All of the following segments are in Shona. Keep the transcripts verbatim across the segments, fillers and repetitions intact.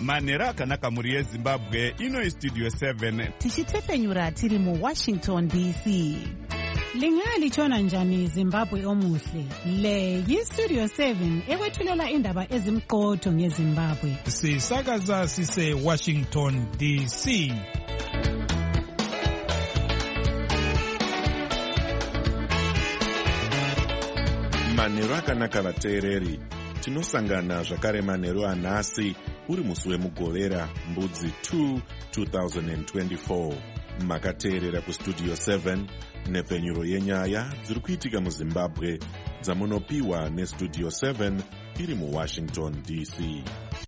manhero akanaka mhuri yezimbabwe. Ino istudio seven tichitefenyura tiri muwashington D C. Lingalitshona njani Zimbabwe omuhle? Le yistudio seven ekwethulela indaba ezimqotho ngeZimbabwe. Sisakaza sise Washington D C. Manhero akanaka vateereri, tinosangana zvakare manhero anhasi uri musi wemugovera mbudzi two twenty twenty-four. Makateerera kustudio seven nepfenyuro yenyaya dziri kuitika muZimbabwe dzamunopiwa nestudio seven iri muWashington D C.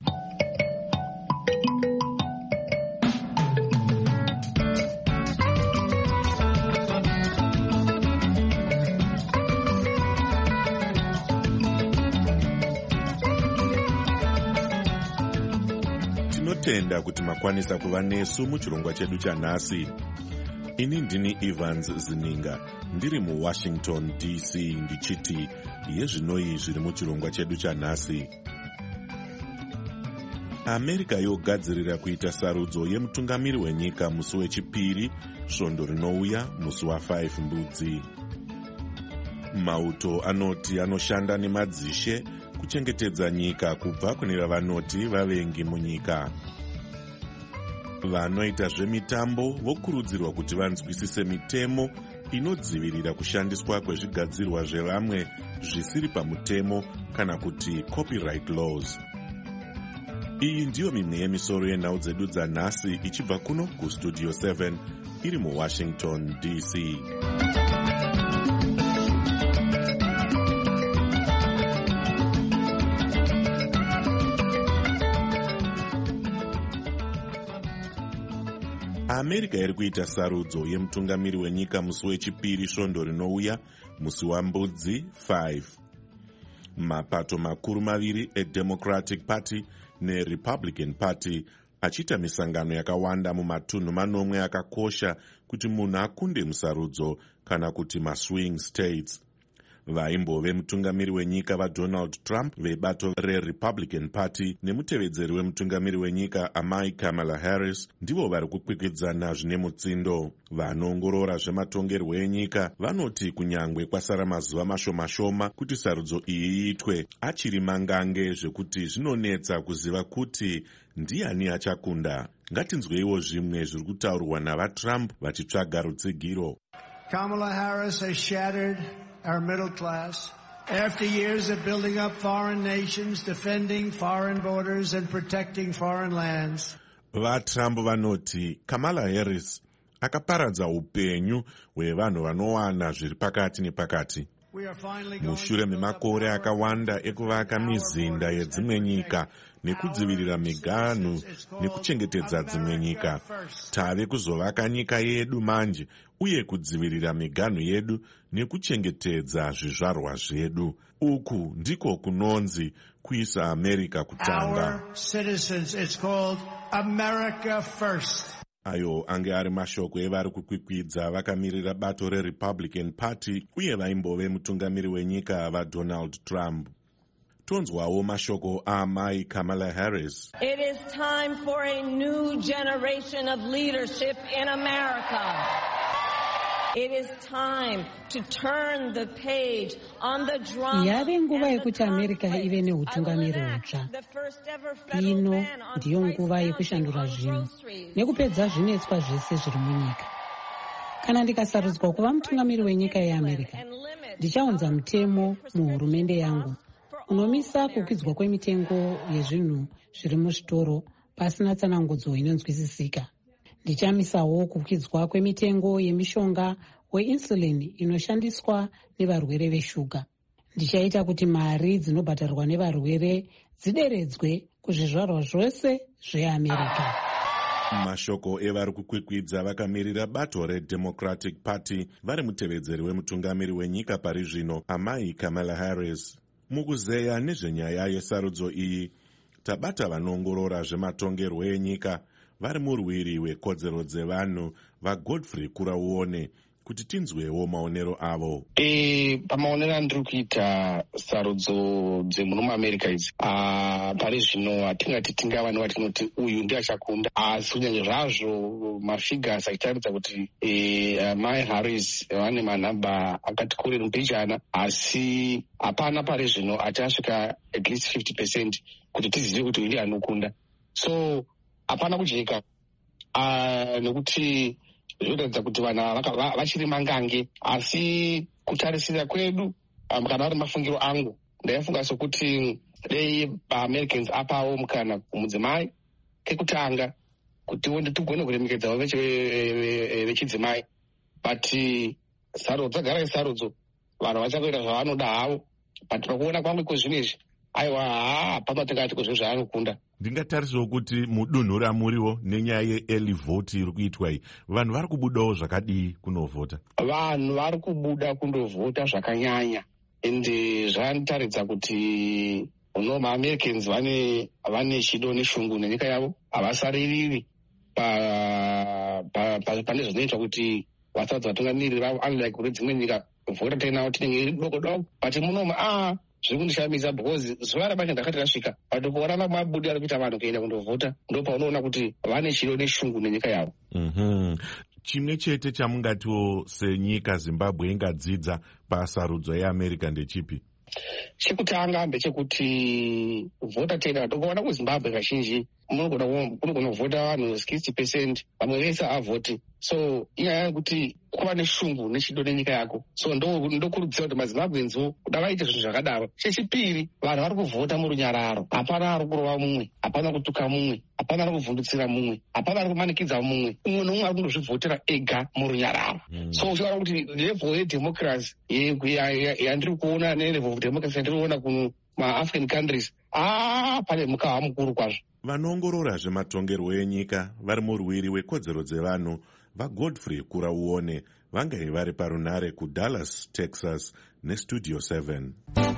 Tinotenda kuti makwanisa kuva nesu muchirongwa chedu chanhasi. Ini ndini Evans Zininga, ndiri muWashington D C ndichiti yezvinoi zviri muchirongwa chedu chanhasi. America yogadzirira kuita sarudzo yemutungamiri wenyika musi wechipiri svondo rinouya musi wa5 mbudzi. Mauto anoti anoshanda nemadzishe kuchengetedza nyika kubva kune vavanoti vavengi munyika. Vanoita zvemitambo vokurudzirwa kuti vanzwisise mitemo inodzivirira kushandiswa kwezvigadzirwa zvevamwe zvisiri pamutemo kana kuti copyright laws. Iyi ndiyo mimwe yemisoro yenhau dzedu dzanhasi ichibva kuno kustudio seven iri muWashington D C. America iri kuita sarudzo yemutungamiri wenyika musi wechipiri svondo rinouya musi wambudzi five. Mapato makuru maviri eDemocratic Party neRepublican Party achiita misangano yakawanda mumatunhu manomwe akakosha kuti munhu akunde musarudzo kana kuti maswing states. Vaimbove mutungamiri wenyika vaDonald Trump vebato reRepublican Party nemutevedzeri wemutungamiri wenyika amai Kamala Harris ndivo vari kukwikwidzana zvine mutsindo. Vanoongorora zvematongerwo enyika vanoti kunyangwe kwasara mazuva mashoma-shoma kuti sarudzo iyi iitwe, achiri mangange zvekuti zvinonetsa kuziva kuti ndiani achakunda. Ngatinzweiwo zvimwe zviri kutaurwa navaTrump vachitsvaga rutsigiro. Kamala Harris has shattered our middle class. After years of building up foreign nations, defending foreign borders and protecting foreign lands. VaTrump vanoti Kamala Harris akaparadza upenyu hwevanhu vanowana zviri pakati nepakati. Mushure memakore akawanda ekuvaka mizinda yedzimwe nyika nekudzivirira miganhu nekuchengetedza dzimwe nyika, tave kuzovaka nyika yedu manje uye kudzivirira miganhu yedu nekuchengetedza zvizvarwa zvedu. Uku ndiko kunonzi kuisa America kutanga. Our citizens, it's called America first. Ayo ange ari mashoko evari kukwikwidza vakamirira bato reRepublican Party uye vaimbove mutungamiri wenyika vaDonald Trump. Tonzwawo mashoko aamai Kamala Harris. It is time for a new generation of leadership in America. It is time to turn the page on the drama. Yave nguva yekuti America ive neutungamiri hutsva. Ino ndiyo nguva yekushandura zvinhu nekupedza zvinetswa zvese zviri munyika. Kana ndikasarudzwa kuva mutungamiri wenyika yeAmerica, ndichaunza mutemo muhurumende yangu unomisa kukwidzwa kwemitengo yezvinhu zviri muzvitoro pasina tsanangudzo inonzwisisika. Ndichamisawo kukwidzwa kwemitengo yemishonga weinsulin inoshandiswa nevarwere veshuga. Ndichaita kuti mari dzinobhadharwa nevarwere dzideredzwe kuzvizvarwa zvose zveAmerica. Mashoko evari kukwikwidza vakamirira bato reDemocratic Party vari mutevedzeri wemutungamiri wenyika pari zvino amai Kamala Harris. Mukuzeya nezvenyaya yesarudzo iyi, tabata vanoongorora zvematongerwo enyika vari murwiri wekodzero dzevanhu vaGodfrey Kurauone kuti tinzwewo maonero avo. E, pamaonero andiri kuita sarudzo dzemuno muamerica idzi uh, pari zvino hatingati tingava newatinoti uyu ndiye achakunda, asi kunyange zvazvo mafigures achitaridza kuti e, uh, mai Harris vane manhamba akati kurei mupijana, asi hapana pari zvino ati asvika at least fifty percent kuti tizive kuti uyu ndiye anokunda. So hapana kujeka uh, nekuti zvinoratidza kuti vana vachiri mangange, asi kutarisira kwedu um, kana ari mafungiro angu ndaifunga sokuti dei vaamericans apawo mukana kumudzimai kekutanga kuti onde tigone kuremekedzawo vechidzimai, but sarudzo dzagara isarudzo, vanhu vachakuita zvavanoda havo, but pakuona kwamwe kwezvinezvi aiwa haa pamatingati kwezvinhu zvaanokunda. Ndingatarisawo kuti mudunhu ramuriwo nenyaya ye-early vote iri kuitwa iyi, vanhu vari kubudawo zvakadii kunovhota? Vanhu vari kubuda kundovhota zvakanyanya, ende zvanotaridza kuti uno maAmericans vane vane chido neshungu nenyika yavo, havasaririri pane zvinoitwa kuti vasadza vatungamiriri vavo, unlike kune dzimwe nyika vhota tainawo tinenge iri doko doko, but munomu ah zviri kundishamisa because zuva rabacho ndakati rasvika patokuona vamwe abudi ari kuita vanhu kuenda kundovhota, ndo paunoona kuti vane chido neshungu nenyika yavo. mm-hmm. Chimwe chete chamungatiwo senyika Zimbabwe ingadzidza pasarudzo yeAmerica ndechipi? Chekutanga ndechekuti vhota tena tokuona kuZimbabwe kazhinji kunogona kuvhota vanhu sixty percent, vamwe vese avhoti. So inyaya yekuti kuva neshungu nechido nenyika yako, so ndokurudzira kuti maZimbabwenzo kuda vaite zvinhu zvakadaro. Chechipiri, vanhu vari kuvhota murunyararo, hapana ari kurova mumwe, hapana kutuka mumwe, hapana ari kuvhundutsira mumwe, hapana ari kumanikidza mumwe, umwe nomumwe ari kundozvivhotera ega murunyararo. mm. So uchiona kuti level yedemocracy yandiri kuona nelevel of democracy yandiri kuona kumaAfrican countries, ah pane mukava mukuru kwazvo. Vanoongorora zvematongerwo enyika vari murwiri wekodzero dzevanhu vaGodfrey Kurauone vangai vari parunare kuDallas, Texas neStudio seven.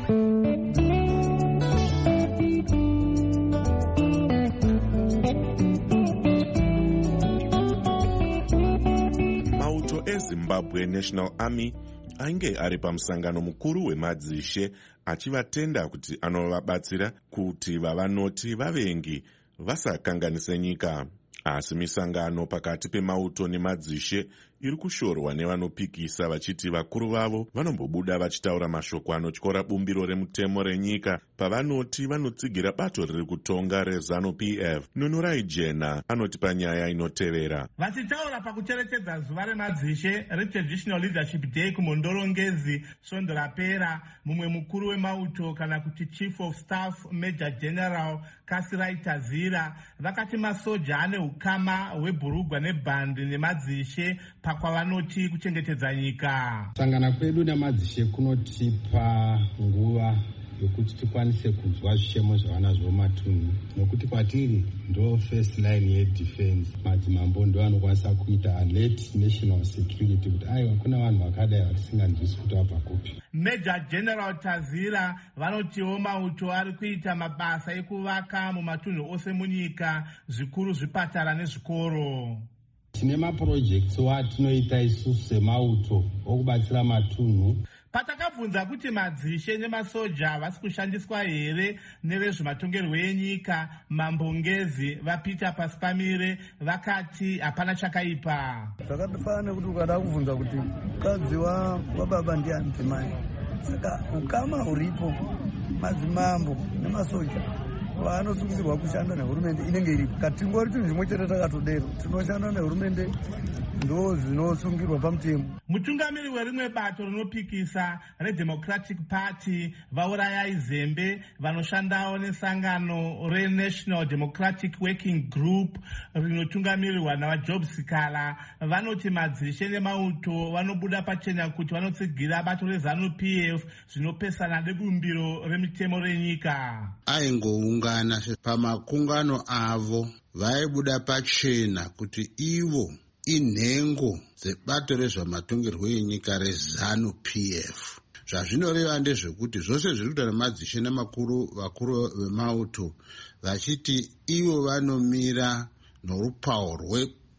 Mauto eZimbabwe National Army ainge ari pamusangano mukuru wemadzishe achivatenda kuti anovabatsira kuti vavanoti vavengi vasakanganise nyika. Asi misangano pakati pemauto nemadzishe iri kushorwa nevanopikisa vachiti vakuru vavo vanombobuda vachitaura mashoko anotyora bumbiro remutemo renyika pavanoti vanotsigira bato riri kutonga reZANU-P F. Nunurai Jena anoti panyaya inotevera. Vachitaura pakucherechedza zuva remadzishe reTraditional Leadership Day kumondorongezi svondo rapera, mumwe mukuru wemauto kana kuti Chief of Staff Major General Kasirai Tazira vakati masoja ane ukama hwebhurugwa nebhandi nemadzishe pakwavanoti kuchengetedza nyika. Sangana kwedu nemadzishe kunotipa nguva yokuti tikwanise kunzwa zvishemo zvavanazvo matunhu, nokuti kwatiri ndo first line yedefense. Madzimambo ndo anokwanisa kuita alert national security kuti aiwa kuna vanhu vakadai vatisinganzwisi kuti vabva kupi. Major General Tazira vanotiwo mauto ari kuita mabasa ekuvaka mumatunhu ose munyika, zvikuru zvipatara nezvikoro. Tine mapurojekts watinoita isusu semauto okubatsira matunhu. Patakabvunza kuti madzishe nemasoja vasi kushandiswa here nevezvematongerwo enyika, mambongezi vapita pasi pamire vakati hapana chakaipa. Zvakafanana nekuti ukada kubvunza kuti mukadzi wababa ndiani dzimai, saka ukama huripo, madzimambo nemasoja vanosungirwa kushanda nehurumende inenge iripo. Katingori chinhu chimwe chete takatodero, tinoshanda nehurumende ndo zvinosungirwa pamutemo. Mutungamiri werimwe bato rinopikisa reDemocratic Party vaurayai Zembe vanoshandawo nesangano reNational Democratic Working Group rinotungamirirwa navaJob Sikala vanoti madzishe nemauto vanobuda pachena kuti vanotsigira bato reZANU-P F zvinopesana nebumbiro remitemo renyika. Aingoungana pamakungano avo vaibuda pachena kuti ivo inhengo dzebato rezvamatongerwo enyika reZANU-P F. Zvazvinoreva ndezvekuti zvose zviri kuita nemadzishe nemakuru vakuru vemauto vachiti ivo vanomira norupawo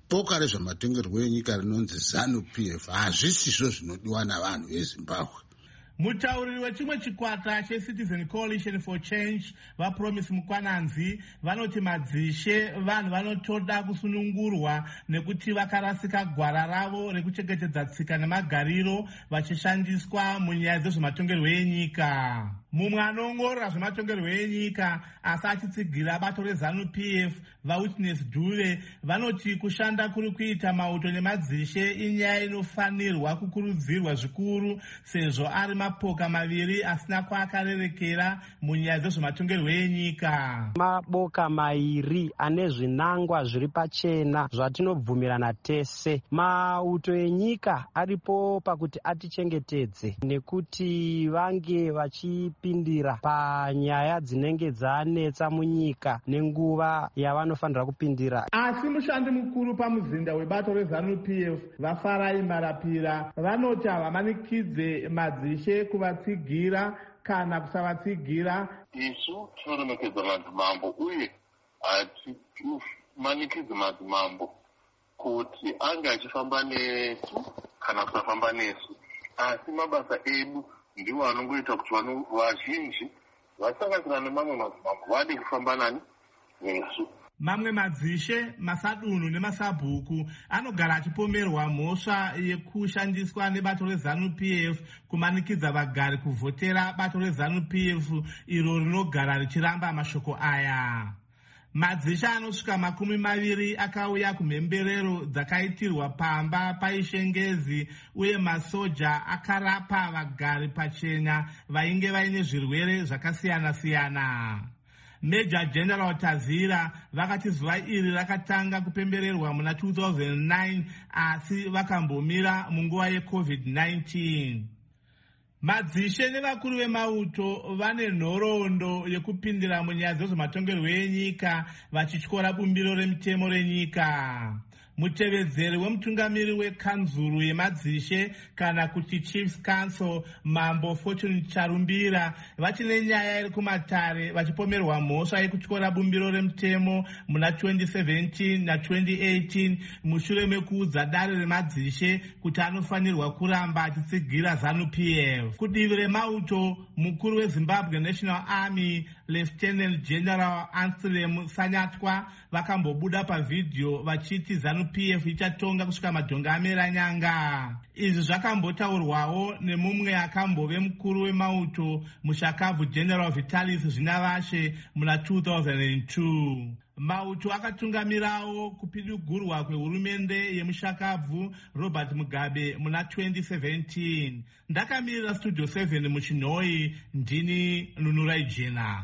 boka rezvematongerwo enyika rinonzi ZANU P F hazvisizvo zvinodiwa navanhu vezimbabwe. Mutauriri wechimwe chikwata cheCitizen Coalition for Change vaPromise Mukwananzi vanoti madzishe vanhu vanotoda kusunungurwa nekuti vakarasika gwara ravo rekuchengetedza tsika nemagariro vachishandiswa munyaya dzezvematongerwo enyika. Mumwe anongorora zvematongerwo enyika asi achitsigira bato reZANU P F vaWitness Dube vanoti kushanda kuri kuita mauto nemadzishe inyaya inofanirwa kukurudzirwa zvikuru sezvo ari mapoka maviri asina kwaakarerekera munyaya dzezvematongerwo enyika. Maboka mairi ane zvinangwa zviri pachena zvatinobvumirana tese. Mauto enyika aripo pakuti atichengetedze nekuti vange vachipindira panyaya dzinenge dzanetsa munyika nenguva yavanofanira kupindira. Asi mushandi mukuru pamuzinda webato reZANU P F vaFarai Marapira vanoti havamanikidze madzishe kuvatsigira kana kusavatsigira. Isu tinoremekedza madzimambo uye hatimanikidze madzimambo kuti ange achifamba nesu kana kusafamba nesu, asi mabasa edu ndiwo anongoita kuti vanhu vazhinji vasanganisira nemamwe madzimambo vade kufamba nani nesu. Mamwe madzishe, masadunhu nemasabhuku anogara achipomerwa mhosva yekushandiswa nebato reZANU P F kumanikidza vagari kuvhotera bato reZANU P F iro rinogara richiramba mashoko aya. Madzishe anosvika makumi maviri akauya kumhemberero dzakaitirwa pamba paishengezi uye masoja akarapa vagari pachena vainge vaine zvirwere zvakasiyana-siyana. Major General Tazira vakati zuva iri rakatanga kupembererwa muna two thousand nine asi vakambomira munguva yeCovid nineteen. Madzishe nevakuru vemauto vane nhoroondo yekupindira munyaya dzezvematongerwo enyika vachityora bumbiro remitemo renyika. Mutevedzeri wemutungamiri wekanzuru yemadzishe kana kuti Chiefs Council Mambo Fortune Charumbira vati nenyaya iri kumatare vachipomerwa mhosva yekutyora bumbiro remutemo muna twenty seventeen na twenty eighteen mushure mekuudza dare remadzishe kuti anofanirwa kuramba achitsigira ZANU P F. Kudivi remauto, mukuru weZimbabwe National Army Lieutenant General Anselm Sanyatwa vakambobuda pavhidhiyo vachiti ZANU P F ichatonga kusvika madhonga amera nyanga. Izvi zvakambotaurwawo nemumwe akambove mukuru wemauto mushakabvu General Vitalis Zvinavashe muna two thousand two. Mauto akatungamirawo kupidugurwa kwehurumende yemushakabvu Robert Mugabe muna twenty seventeen. Ndakamirira Studio seven muChinoi, ndini Nunurai Jena.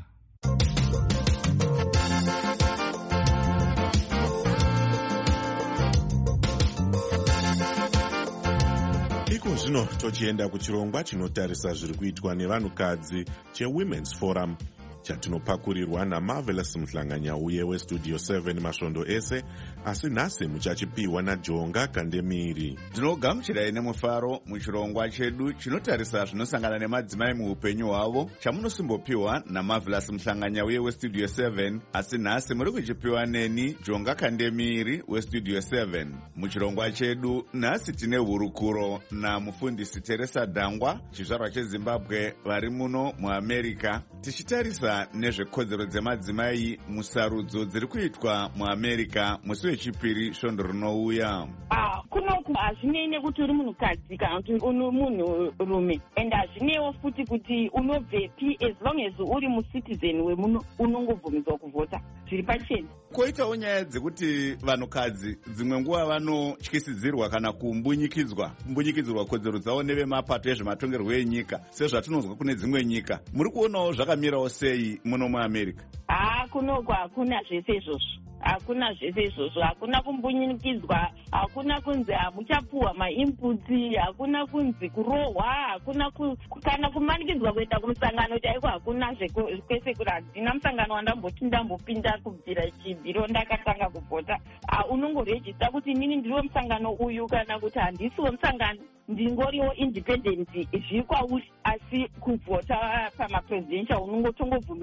Iko zvino tochienda kuchirongwa chinotarisa zviri kuitwa nevanhukadzi cheWomen's Forum chatinopakurirwa naMarvelous Mhlanganyauye weStudio seven masvondo ese, asi nhasi muchachipiwa naJonga Kandemiri. Tinogamuchirai nemufaro muchirongwa chedu chinotarisa zvinosangana nemadzimai muupenyu hwavo chamunosimbopiwa naMarvelous Mhlanganyauye weStudio seven, asi nhasi muri kuchipiwa neni Jonga Kandemiri weStudio seven. Muchirongwa chedu nhasi tine hurukuro namufundisi Teresa Dhangwa, chizvarwa cheZimbabwe vari muno muAmerica, tichitarisa nezvekodzero dzemadzimai musarudzo dziri kuitwa muAmerica musi wechipiri svondo rinouya. Ah, kunoku hazvinei nekuti uri munhukadzi kana kuti uri munhurume, and hazvinewo futi kuti unobvepi, as long as uri mucitizen wemuno unongobvumidzwa kuvhota, zviri pachena. Koitawo nyaya dzekuti vanhukadzi dzimwe nguva vanotyisidzirwa kana kumbunyikidzwa kumbunyikidzirwa kodzero dzavo nevemapato ezvematongerwo enyika sezvatinonzwa kune dzimwe nyika. Muri kuonawo zvakamirawo sei muno muAmerica? Ah, kunoku hakuna zvese izvozvo. Hakuna zvese izvozvo, hakuna kumbunyikidzwa, hakuna kunzi hamuchapuhwa mainputi, hakuna kunzi kurohwa, hakuna ku, kana kumanikidzwa kuenda kumusangano chaiko, hakuna zvese kuti handina musangano wandamboti ndambopinda kubvira chibhiro ndakatanga kuvhota. Uh, unongorejista kuti inini ndiriwo musangano uyu kana kuti handisiwo musangano, ndingoriwo independent zviri kwauri, asi kuvhota pamapresidential unongotongobvumidzwa.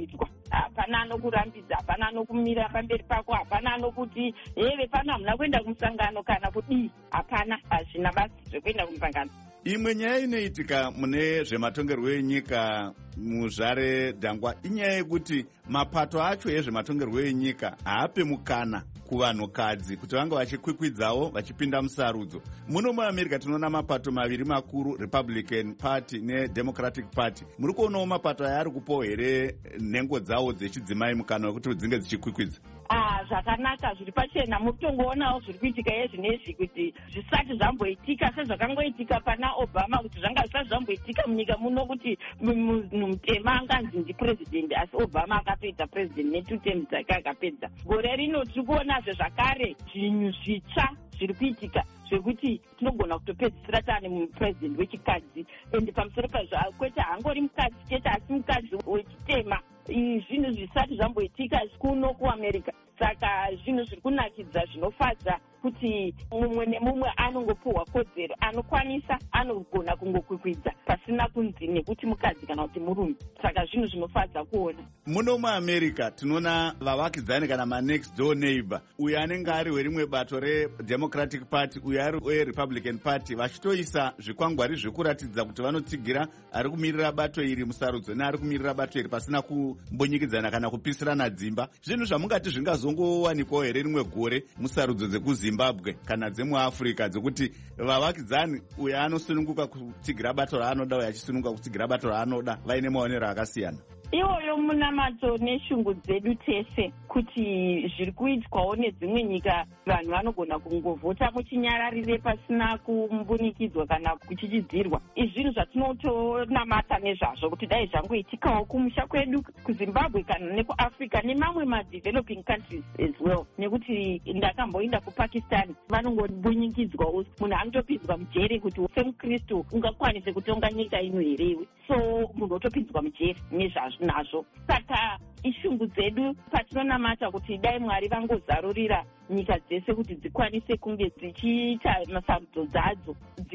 hapana anokurambidza, hapana anokumira pamberi pako, hapana anokuti heve pano hamuna kuenda kumusangano kana kudii. Hapana, hazvina basi zvekuenda kumusangano. Imwe nyaya inoitika mune zvematongerwo enyika muzvare Dhangwa inyaya yekuti mapato acho ezvematongerwo enyika haape mukana kuvanhukadzi kuti vange vachikwikwidzawo vachipinda musarudzo. Muno muAmerica tinoona mapato maviri makuru, Republican Party neDemocratic Party. Muri kuonawo mapato aya ari kupawo here nhengo dzawo dzechidzimai mukana wekuti dzinge dzichikwikwidza? Ah, zvakanaka zviri pachena. Muri kutongoonawo zviri kuitika yezvinezvi kuti zvisati zvamboitika sezvakangoitika pana Obama, kuti zvanga zvisati zvamboitika munyika muno kuti munhu mutema anganzi ndipurezidendi, asi Obama akatoita purezidendi netu temu dzake akapedza. Gore rino tiri kuonazve zvakare zvinhu zvitsva zviri kuitika zvekuti tinogona kutopedzisira taane mupurezidendi wechikadzi, ende pamusoro pazvo kwete hangori mukadzi chete asi mukadzi wechitema. Zvinhu zvisati zvamboitika kuno kuAmerica. Saka zvinhu zviri kunakidza zvinofadza kuti mumwe nemumwe anongopuhwa kodzero, anokwanisa anogona kungokwikwidza pasina kunzi nekuti mukadzi kana kuti murume. Saka zvinhu zvinofadza kuona. Muno muAmerica tinoona vavakidzani kana manext door neighbor, uyo anenge ari werimwe bato reDemocratic Party, uyo ari weRepublican Party, vachitoisa zvikwangwari zvekuratidza kuti vanotsigira ari kumirira bato iri musarudzo neari kumirira bato iri pasina kumbonyikidzana kana kupisirana dzimba. Zvinhu zvamungati zvingazongowanikwawo here rimwe gore musarudzo dzekuZimbabwe kana dzemuAfrica dzekuti vavakidzani uyo anosununguka kutsigira bato raanoda uyo achisununguka kutsigira bato raanoda vaine maonero akasiyana? Iwoyo munamato neshungu dzedu tese kuti zviri kuitwawo nedzimwe nyika vanhu vanogona kungovhota muchinyararire pasina kumbunikidzwa kana kuchichidzirwa. Izvi zvinhu zvatinotonamata nezvazvo kuti dai zvangoitikawo kumusha kwedu kuZimbabwe kana nekuAfrica nemamwe madeveloping countries as well. Nekuti ndakamboinda kuPakistan vanongobunyikidzwawo, munhu anotopinzwa mujere kuti semukristu ungakwanise kutonga nyika ino herewe, so munhu otopinzwa mujere nezvazvo nazvo. Saka ishungu dzedu patinonamata kuti dai Mwari vangozarurira nyika dzese kuti dzikwanise kunge dzichiita masarudzo dzadzo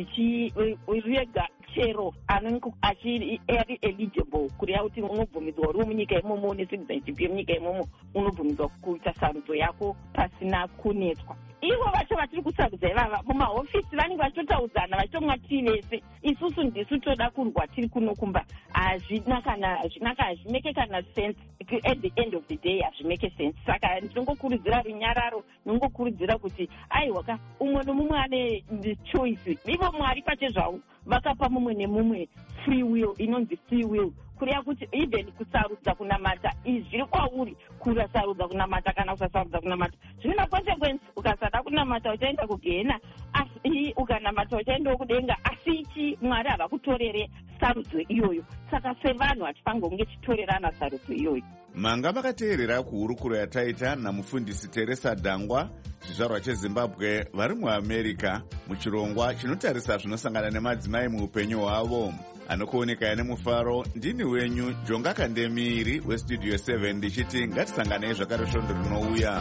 dzichirega chero anenge achiri eligible kureva kuti unobvumidzwa uri munyika imomo necitizenship yemunyika imomo unobvumidzwa kuita sarudzo yako pasina kunetswa. Ivo vacho vatiri kusarudza ivava mumahofisi vanenge vachitotaudzana vachitomwa tii vese, isusu ndisu toda kurwa tiri kunokumba. Hazvina kana hazvina kana hazvimeke kana sense at the end of the day, hazvimeke sense. Saka ndinongokurudzira runyararo, ndinongokurudzira kuti aiwa ka umwe nomumwe ane choice. Ivo Mwari pache zvavo vakapa mumwe nemumwe free will, inonzi free will, kureva kuti even kusarudza kunamata izvi zviri kwauri, kusarudza kunamata kana kusasarudza kunamata zvine makonsekwensi. Ukasada kunamata uchaenda kugehena, asi ukanamata uchaendawo kudenga. Asi ichi Mwari havakutorere sarudzo iyoyo, saka sevanhu hatifanirwa kunge tichitorerana sarudzo iyoyo. Manga makateerera kuhurukuro yataita namufundisi Teresa Dhangwa, zvizvarwa cheZimbabwe vari muAmerica, muchirongwa chinotarisa zvinosangana nemadzimai muupenyu hwavo. Anokuoneka nemufaro, ndini wenyu Jonga Kandemiri weStudio seven ndichiti ngatisanganei zvakare svondo rinouya.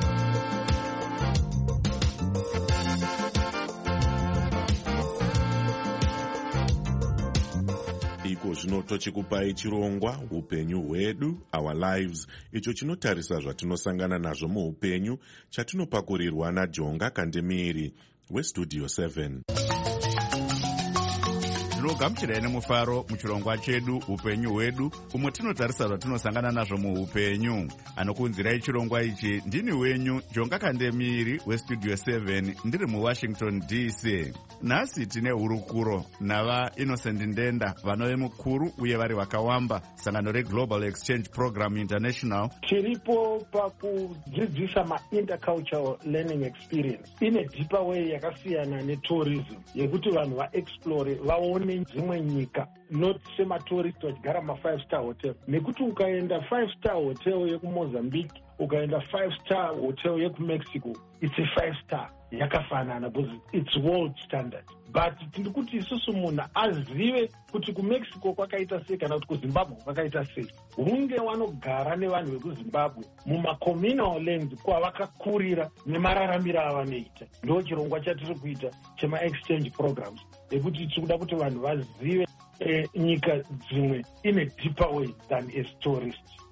Iko zvino tochikupai chirongwa upenyu hwedu, our lives, icho chinotarisa zvatinosangana nazvo muupenyu, chatinopakurirwa naJonga Kandemiri weStudio seven. Tinogamuchirai nemufaro muchirongwa chedu upenyu hwedu, umwe tinotarisa zvatinosangana nazvo muupenyu. Anokunzirai chirongwa ichi ndini wenyu Jonga Kandemiri weStudio seven ndiri muWashington D C. Nhasi tine hurukuro nava Innocent Ndenda, vanove mukuru uye vari vakawamba sangano reGlobal Exchange Program International. Tiripo pakudzidzisa ma-intercultural learning experience in a deeper way yakasiyana netourism, yekuti vanhu vaexplore vaone dzimwe nyika, not sematourist vachigara ma-five star hotel. Nekuti ukaenda five star hotel yekuMozambique, ukaenda five star hotel yekuMexico, it's a five star yakafanana because it's world standard. But tindikuti isusu munhu azive kuti kuMexico kwakaita sei kana kuti kuZimbabwe kwakaita sei. Hunge vanogara nevanhu vekuZimbabwe mumacommunal lands kwavakakurira nemararamiro avanoita. Ndo chirongwa chatiri kuita chema-exchange programs, ekuti tikuda kuti vanhu vazive eh, nyika dzimwe in a deeper way than as tourists.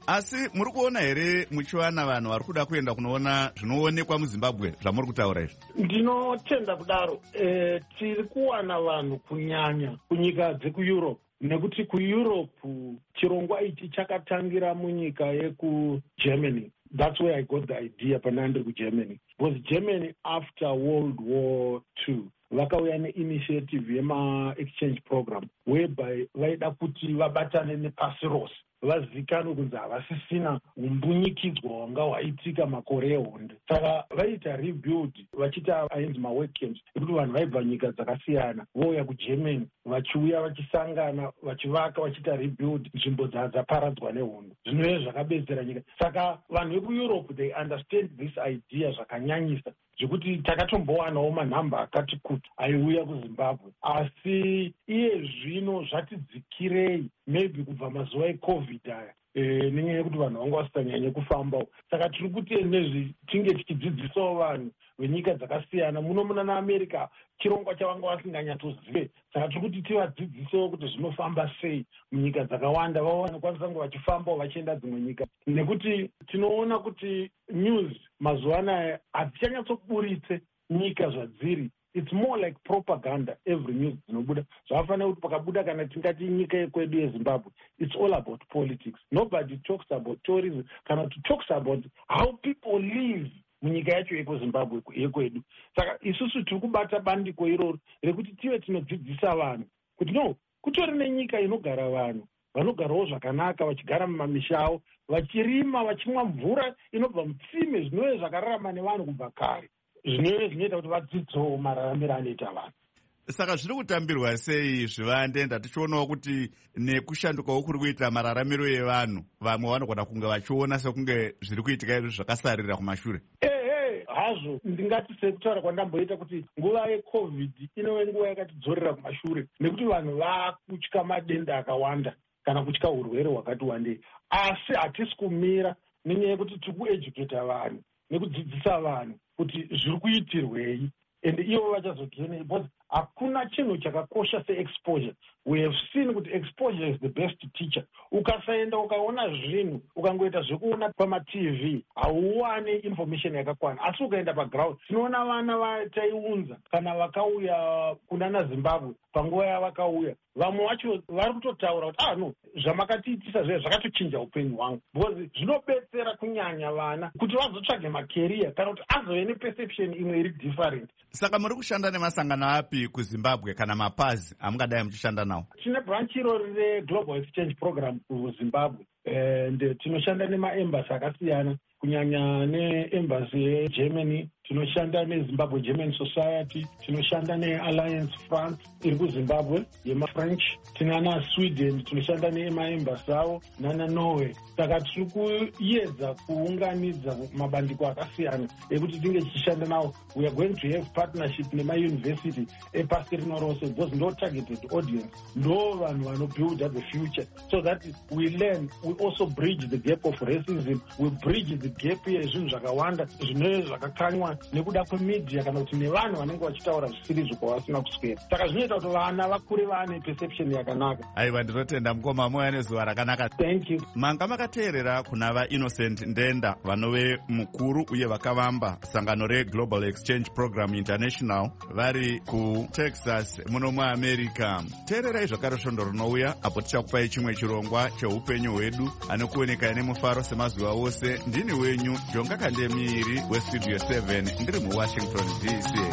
Asi muri kuona here muchiwana vanhu vari kuda kuenda kunoona zvinoonekwa muZimbabwe zvamuri kutaura izvi? Ndinotenda kudaro. E, tiri kuwana vanhu kunyanya kunyika dzekueurope, nekuti kueurope chirongwa ichi chakatangira munyika yekugermany. That's where I got the idea pana ndiri kugermany. Because Germany after World War Two vakauya neinitiative yema-exchange program whereby vaida kuti vabatane nepasi rose, vazivikanwe kunzi havasisina umbunyikidzwa wanga hwaitika makore ehondo. Saka vaita rebuild vachiita ainzi mawork camps ekuti vanhu vaibva nyika dzakasiyana vouya kugermany vachiuya vachisangana vachivaka vachiita rebuild nzvimbo dzaparadzwa nehondo, zvinove zvakabetsera nyika. Saka vanhu vekueurope they understand this idea zvakanyanyisa, zvekuti takatombowanawo manhamba akati kuti aiuya kuZimbabwe, asi iye zvino zvatidzikirei maybe kubva mazuva ecovid aya e, nenyaya yekuti vanhu vanga vasisanyanye kufambawo. Saka tiri kuti nezvi tinge tichidzidzisawo vanhu venyika dzakasiyana. Muno muna naamerica chirongwa chavanga vasinganyatsozive, saka tiri kuti tivadzidzisewo kuti zvinofamba sei munyika dzakawanda, vawanokwanisa kunge vachifambawo vachienda dzimwe nyika, nekuti tinoona kuti news mazuva anaya hadzichanyatsoburitse nyika zvadziri. It's more like propaganda every news dzinobuda. Zvakafanira kuti pakabuda kana tingati nyika yekwedu yeZimbabwe, it's all about politics. Nobody talks about tourism kana to talks about how people live munyika yacho yekuZimbabwe yekwedu. Saka isusu tiri kubata bandiko iroro rekuti tive tinodzidzisa vanhu kuti no, kutori nenyika inogara vanhu vanogarawo zvakanaka vachigara mumamisha avo vachirima vachimwa mvura inobva mutsime, zvinove zvakararama nevanhu kubva kare, zvinove zvinoita kuti vadzidzewo mararamiro anoita vanhu. Saka zviri kutambirwa sei zvivande? Ndatichionawo kuti nekushandukawo kuri kuita mararamiro evanhu, vamwe vanogona kunge vachiona sekunge zviri kuitika izvi zvakasarira kumashure. Ehe, hazvo ndingati sekutaura kwandamboita kuti nguva yecovid inove nguva yakatidzorera kumashure, nekuti vanhu vakutya madenda akawanda kana kutya urwere hwakati wandei, asi hatisi kumira nenyaya yekuti tiri kueducata vanhu nekudzidzisa vanhu kuti zviri kuitirwei, and ivo vachazogenei, because hakuna chinhu chakakosha seexposure. We have seen kuti exposure is the best teacher. Ukasaenda ukaona zvinhu ukangoita zvekuona pamatv hauwani information yakakwana, asi ukaenda paground tinoona vana vataiunza kana vakauya kunana Zimbabwe panguva yavakauya, vamwe vacho vari kutotaura kuti ah no, zvamakatiitisa zve zvakatochinja upenyu hwangu, because zvinobetsera kunyanya vana kuti vazotsvage macareer kana kuti azove neperception imwe iri different. Saka muri kushanda nemasangano api kuZimbabwe kana mapazi amungadai muchishanda nawo? Tine branch irori reglobal exchange program kuZimbabwe, and tinoshanda nemaembassy akasiyana, kunyanya neembassy yeGermany, tinoshanda neZimbabwe German Society, tinoshanda neAlliance France iri kuZimbabwe yemafrench, tinana Sweden tinoshanda nemaembassy avo, nana Norway. Saka tiri kuedza kuunganidza mabandiko akasiyana ekuti tinge tichishanda nawo. We are going to have partnership nemayunivhesity epasi rino rose, because ndo targeted audience, ndo vanhu vanobuilda the future, so that we learn, we also bridge the gap of racism, we bridge the gap yezvinhu zvakawanda zvinove zvakakanywa nekuda kwemedia kana kuti nevanhu vanenge vachitaura zvisiri kwavasina kuswera. Saka zvinoita kuti vana vakure vane perception yakanaka. Aiwa, ndinotenda mukoma, muya nezuva rakanaka. Thank you. Manga makateerera kuna vaInnocent Ndenda vanove mukuru uye vakavamba sangano reGlobal Exchange Program International vari kuTexas muno muAmerica. Teererai zvakare svondo rinouya apo tichakupai chimwe chirongwa cheupenyu hwedu anokuoneka nemufaro semazuva ose. Ndini wenyu Jonga Kandemiri weStudio seven ndiri muWashington D C.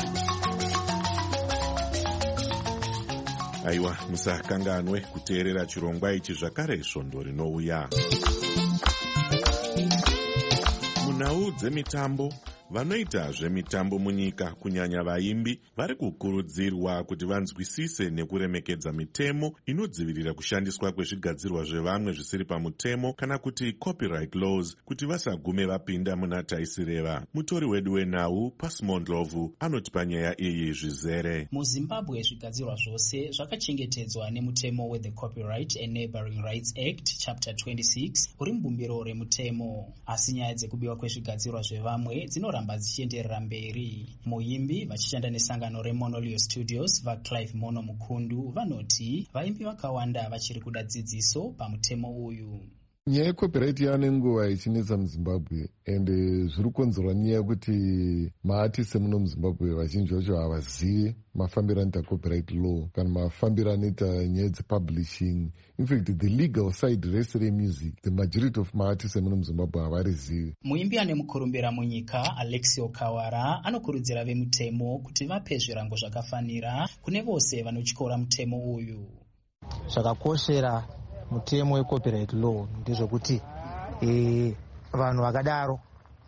Aiwa, musakanganwe kuteerera chirongwa ichi zvakare svondo rinouya. Munhau dzemitambo, vanoita zvemitambo munyika kunyanya vaimbi vari kukurudzirwa kuti vanzwisise nekuremekedza mitemo inodzivirira kushandiswa kwezvigadzirwa zvevamwe zvisiri pamutemo kana kuti copyright laws, kuti vasagume vapinda muna taisireva. Mutori wedu wenhau Pasimon Lovu anoti panyaya iyi zvizere. MuZimbabwe zvigadzirwa zvose zvakachengetedzwa nemutemo we the Copyright and Neighboring Rights Act chapter twenty-six uri mubumbiro remutemo, asi nyaya dzekubiwa kwezvigadzirwa zvevamwe dzino ramba dzichienderera mberi. Muimbi vachishanda nesangano reMonolio Studios vaClive Mono Mukundu vanoti vaimbi vakawanda vachiri kuda dzidziso pamutemo uyu. nyaya yecopyright yaane nguva ichinetsa muzimbabwe and zviri kukonzerwa nyaya yekuti maartist emuno muzimbabwe vazhinji vacho havazivi mafambiro anoita copyright law kana mafambiro anoita nyaya dzepublishing. In fact, the legal side rese remusic, the majority of maartist emuno muzimbabwe havarizivi. Muimbi ane mukurumbira munyika Alexio Kawara anokurudzira vemutemo kuti vape zvirango zvakafanira kune vose vanotyora mutemo uyu. Zvakakoshera mutemo wecopyright law ndezvekuti e, vanhu vakadaro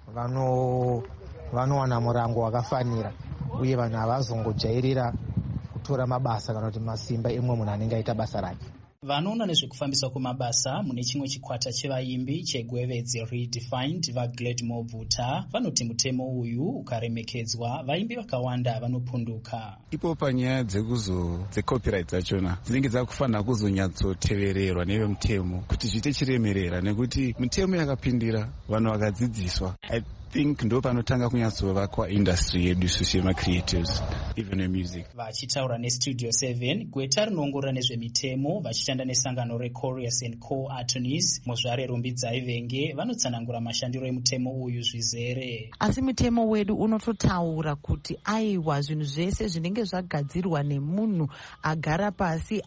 vano vanowana murango wakafanira uye vanhu havazongojairira kutora mabasa kana kuti masimba emwe munhu anenge aita basa rake. Vanoona nezvekufambiswa kwemabasa mune chimwe chikwata chevaimbi chegwevedzi Redefined vaGladmore Bvuta vanoti mutemo uyu ukaremekedzwa vaimbi vakawanda vanopunduka. Ipo panyaya dzekuzo dzecopyright dzachona dzinenge dzakufanira kuzonyatsotevererwa nevemutemo kuti zviite chiremerera nekuti mutemo yakapindira vanhu vakadzidziswa. I think ndo panotanga kunyatsovakwa industry yedu isusu yemacreatives even music. Vachitaura nestudio seven gweta rinoongorora nezvemitemo vachishanda nesangano reCorius and Co Attorneys muzvare rumbidzai venge vanotsanangura mashandiro emutemo uyu zvizere. Asi mutemo wedu unototaura kuti aiwa zvinhu zvese zvinenge zvagadzirwa nemunhu agara pasi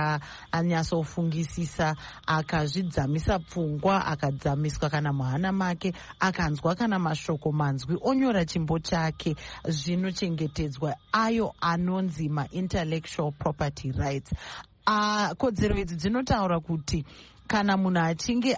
akanyatsofungisisa akazvidzamisa pfungwa akadzamiswa kana muhana make akanzwa kana mashoko manzwi onyora chimbo chake zvinochengetedzwa ayo anonzi ma-intellectual property rights. Uh, kodzero idzi dzinotaura kuti kana munhu achinge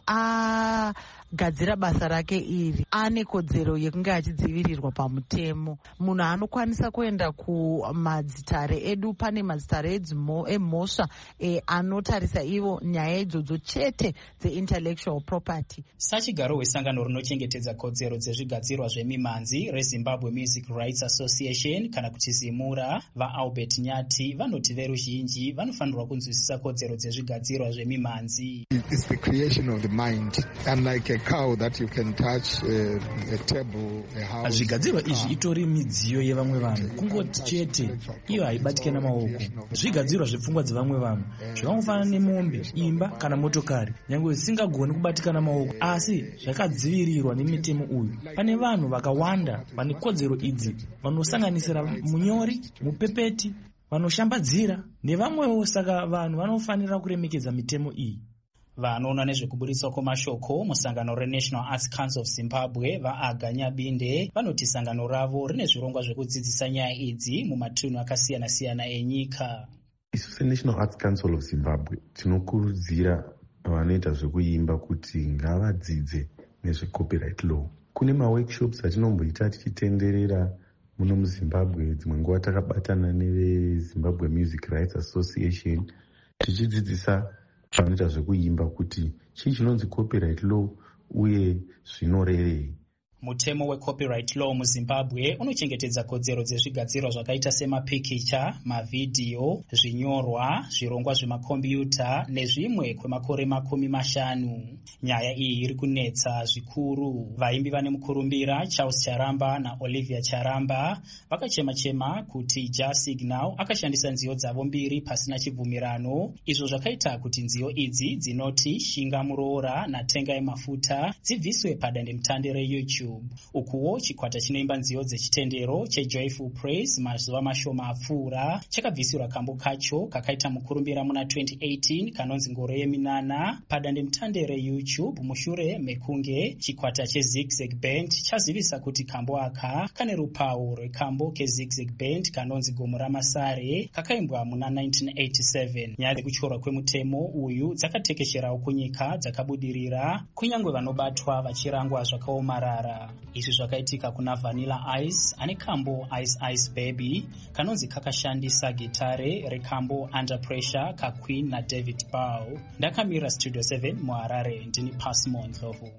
agadzira basa rake iri ane kodzero yekunge achidzivirirwa pamutemo. Munhu anokwanisa kuenda kumadzitare edu, pane madzitare emhosva e, anotarisa ivo nyaya idzodzo chete dzeintellectual property. Sachigaro wesangano rinochengetedza kodzero dzezvigadzirwa zvemimhanzi reZimbabwe Music Rights Association kana kuti Zimura vaAlbert Nyati vanoti veruzhinji vanofanirwa kunzwisisa kodzero dzezvigadzirwa zvemimhanzi. It's the creation of the mind. Unlike a cow that you can touch, uh, a table, a house. Zvigadzirwa izvi itori midziyo yevamwe vanhu kungoti chete iyo haibatike namaoko. Zvigadzirwa zvepfungwa dzevamwe vanhu zvakangofanana nemombe, imba kana motokari nyange zvisingagoni kubatika namaoko asi zvakadzivirirwa nemitemo uyu. Pane vanhu vakawanda vane kodzero idzi vanosanganisira munyori, mupepeti, vanoshambadzira nevamwewo, saka vanhu vanofanira kuremekedza mitemo iyi. Vanoona nezvekuburitswa kwemashoko musangano reNational Arts Council of Zimbabwe vaAganya Binde vanoti sangano ravo rine zvirongwa zvekudzidzisa nyaya idzi mumatunhu akasiyana siyana enyika. Isu seNational Arts Council of Zimbabwe tinokurudzira vanoita zvekuimba kuti ngavadzidze nezvecopyright law. Kune maworkshops atinomboita tichitenderera muno muZimbabwe, dzimwe nguva takabatana neveZimbabwe Music Rights Association tichidzidzisa vanoita zvekuimba kuti chii chinonzi copyright law uye zvinorevei. Mutemo wecopyright law muZimbabwe unochengetedza kodzero dzezvigadzirwa zvakaita semapikicha, mavidhiyo, zvinyorwa, zvirongwa zvemakombiyuta nezvimwe kwemakore makumi mashanu. Nyaya iyi iri kunetsa zvikuru. Vaimbi vane mukurumbira Charles Charamba naOlivia Charamba vakachema-chema kuti Ja Signal akashandisa nziyo dzavo mbiri pasina chibvumirano, izvo zvakaita kuti nziyo idzi dzinoti Shinga Muroora naTenga Yemafuta dzibviswe padandemutande reYouTube. Ukuwo chikwata chinoimba nziyo dzechitendero cheJoyful Praise mazuva mashoma apfuura chakabvisirwa kambo kacho kakaita mukurumbira muna twenty eighteen kanonzi ngoro yeminana padandemutande reYouTube mushure mekunge chikwata cheZigzag Band chazivisa kuti kambo aka kane rupawo rwekambo keZigzag Band kanonzi Gomo raMasare kakaimbwa muna nineteen eighty-seven. Nyaya dzekuchorwa kwemutemo uyu dzakatekesherawo kunyika dzakabudirira kunyange vanobatwa vachirangwa zvakaomarara. Izvi zvakaitika kuna Vanilla Ice ane kambo Ice Ice Baby kanonzi kakashandisa gitare rekambo Under Pressure kaQueen naDavid Bowie. Ndakamira Studio seven muHarare, ndini Pasmo Ndlovu.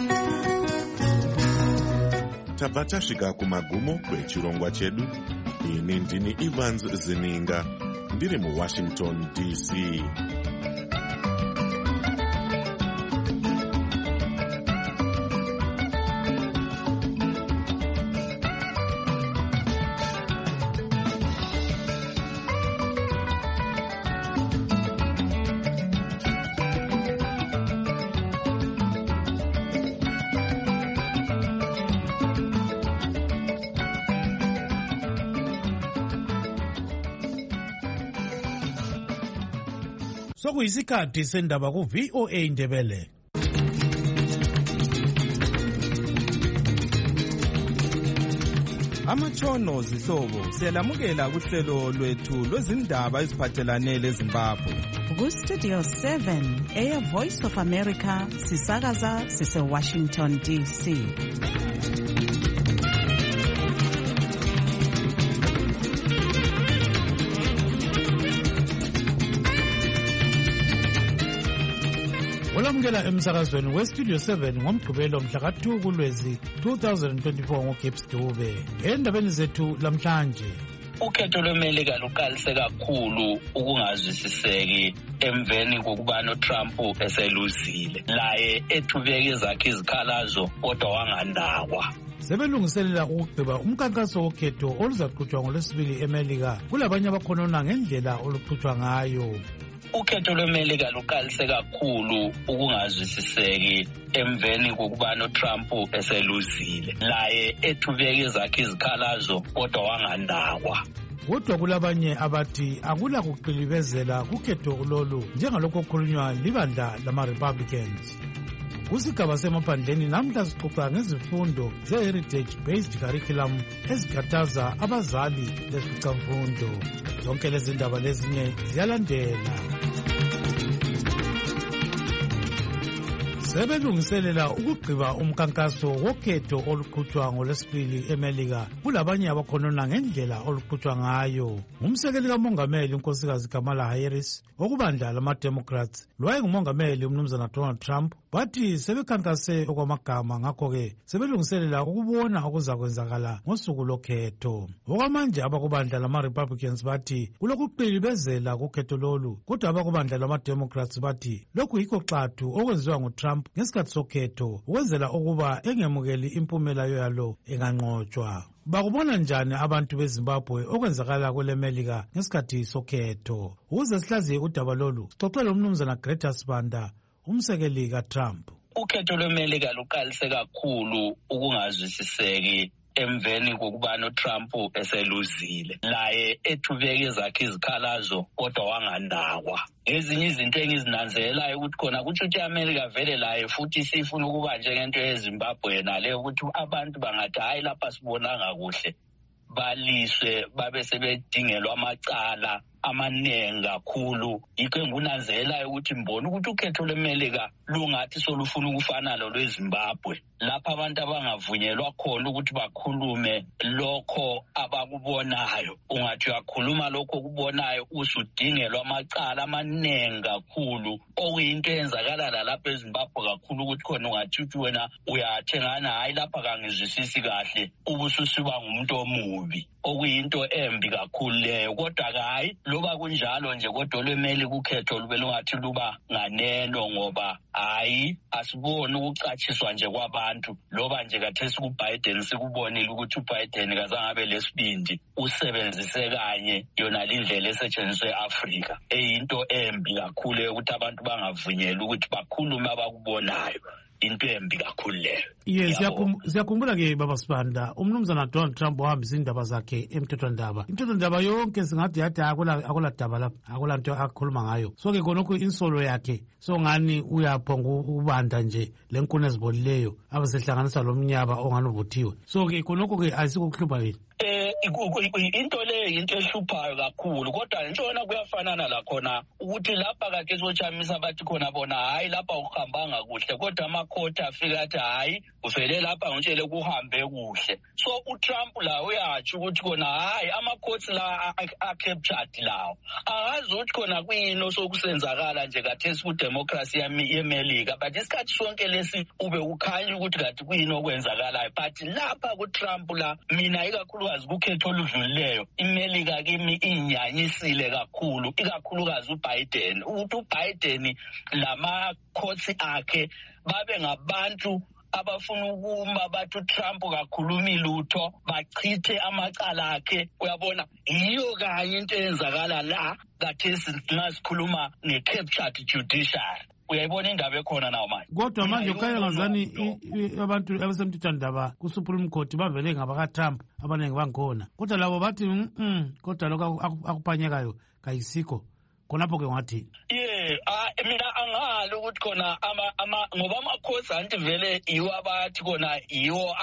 Tabva tasvika kumagumo kwechirongwa chedu. Ini ndini Evans Zininga ndiri muWashington D C. sokuyisikhathi sendaba ku-V O A Ndebele. Amatshono zihlobo siyalamukela kuhlelo lwethu lwezindaba eziphathelane leZimbabwe. Ku-Studio seven, Air Voice of America, sisakaza sise-Washington D C. Olamukela emsakazweni we-Studio seven ngomgqibelo mhla ka-two kuLwezi twenty twenty-four ngoGibbs Dube. Endabeni zethu lamhlanje, ukhetho lweMelika luqalise kakhulu ukungazwisiseki emveni kokuba noTrump eseluzile, laye ethubeke ezakhe izikhalazo kodwa wangandakwa. sebelungiselela ukugqiba umkhankaso wokhetho oluzaqhutshwa ngolwesibili eMelika kulabanye abakhonona ngendlela oluqhutshwa ngayo. Ukhetho lweMelika luqalise kakhulu ukungazwisiseki emveni kokuba noTrump eseluzile, laye ethubeke ezakhe izikhalazo kodwa wangandakwa. Kodwa kulabanye abathi akula kuqilibezela kukhetho lolu njengalokho okukhulunywa libandla lama-Republicans. Kusigaba semaphandleni namhla sixoxa ngezifundo ze-heritage based curriculum ezikhathaza abazali lesificafundo. Zonke lezi ndaba lezinye ziyalandela. Sebelungiselela ukugqiba umkhankaso wokhetho oluqhutshwa ngolwesibili eMelika kulabanye abakhonona ngendlela oluqhutshwa ngayo. Umsekeli kamongameli unkosikazi Kamala Harris okubandla lama-Democrats lwayengumongameli umnumzana Donald Trump bathi sebekhankase okwamagama, ngakho-ke sebelungiselela ukubona okuzakwenzakala ngosuku lokhetho. Okwamanje abakubandla lama-Republicans bathi kulokuqilibezela kukhetho lolu, kodwa abakubandla lama-Democrats bathi lokhu yikho xathu okwenziwa nguTrump ngesikhathi sokhetho ukwenzela ukuba engemukeli impumela yalo enganqotshwa. Bakubona njani abantu beZimbabwe okwenzakala kweleMelika ngesikhathi sokhetho? Ukuze sihlaziye udaba lolu, sixoxele umnumzana Greta Sibanda, umsekeli kaTrump. Ukhetho lweMelika luqalise kakhulu ukungazwisiseki emveni kokuba noTrump eseluzile, laye ethubeke ezakhe izikhalazo kodwa wangandakwa. Ezinye izinto engizinanzelelayo ukuthi khona kuthi ukuthi iAmerica vele laye futhi sifuna ukuba njengento yeZimbabwe nale ukuthi abantu bangathi hayi lapha sibonanga kuhle, baliswe babe sebedingelwa amacala amaningi kakhulu. Yikho engunanzelelayo ukuthi mbona ukuthi ukhetho lweMelika lungathi solufuna ukufana lolweZimbabwe, lapha abantu abangavunyelwa khona ukuthi bakhulume lokho abakubonayo. Ungathi uyakhuluma lokho okubonayo usudingelwa amacala amaningi kakhulu, okuyinto eyenzakala lalapha eZimbabwe kakhulu ukuthi khona ungathi uthi wena uyathengana hayi lapha kangizwisisi kahle ubususiba ngumuntu omubi, okuyinto embi kakhulu leyo. Kodwa hayi loba kunjalo nje kodwa olweMelika ukhetho lube lungathi luba nganeno, ngoba hayi asiboni ukucatshiswa nje kwabantu. Loba nje kathesi kuBiden sikubonile ukuthi uBiden kazangabe lesibindi usebenzise kanye yona lindlela esetshenziswe eAfrika, eyinto embi kakhulu ukuthi abantu bangavunyelwa ukuthi bakhulume abakubonayo. Into embi kakhulu leyo. Yes, siyakhumbula ke baba Sibanda, umnumzana Donald Trump wahambisa indaba zakhe emthethwandaba. Imthethwandaba yonke singathi yathi akula akula daba lapha, akula nto akhuluma ngayo. So ke khonokho insolo yakhe so ngani uyaphonga ubanda nje lenkuni ezibolileyo abasehlanganisa lomnyaba ongani uvuthiwe. So ke khonokho ke asikuhlupha yini. Eh into leyo into ehluphayo kakhulu, kodwa ntshona kuyafanana la khona ukuthi lapha kade sochamisa bathi khona bona hayi lapha ukuhambanga kuhle, kodwa amakhoti afika athi hayi uvele lapha ngitshele kuhambe kuhle. So uTrump la uyatsho ukuthi khona hayi amakhoti la a-captured lawo akazi ukuthi khona kuyini sokusenzakala nje kathesi kudemocracy yeMelika, but isikhathi sonke lesi ube ukhanya ukuthi kade kuyini okwenzakalayo. But lapha kuTrump la mina ikakhulukazi kukhetho oludlulileyo iMelika kimi inyanyisile kakhulu, ikakhulukazi uBiden, ukuthi uBiden lama courts akhe babe ngabantu abafuna ukuma bathi uTrump kakhulumi lutho, bachithe amacala akhe. Uyabona yiyo kanye into eyenzakala la kathesi ngasikhuluma nge-captured judiciary. Uyayibona indaba ekhona nawo manje. Kodwa manje ukhaya ngazani abantu abasemthethwandaba ku-Supreme Court bavele ngabaka-Trump abaningi bangikhona, kodwa labo bathi mm kodwa lokho akuphanyekayo kayisikho khonapho ke ngathi yeah Eh ah mina angalo ukuthi khona ama ama ngoba amakhosi anti vele yiwo abathi khona yiwo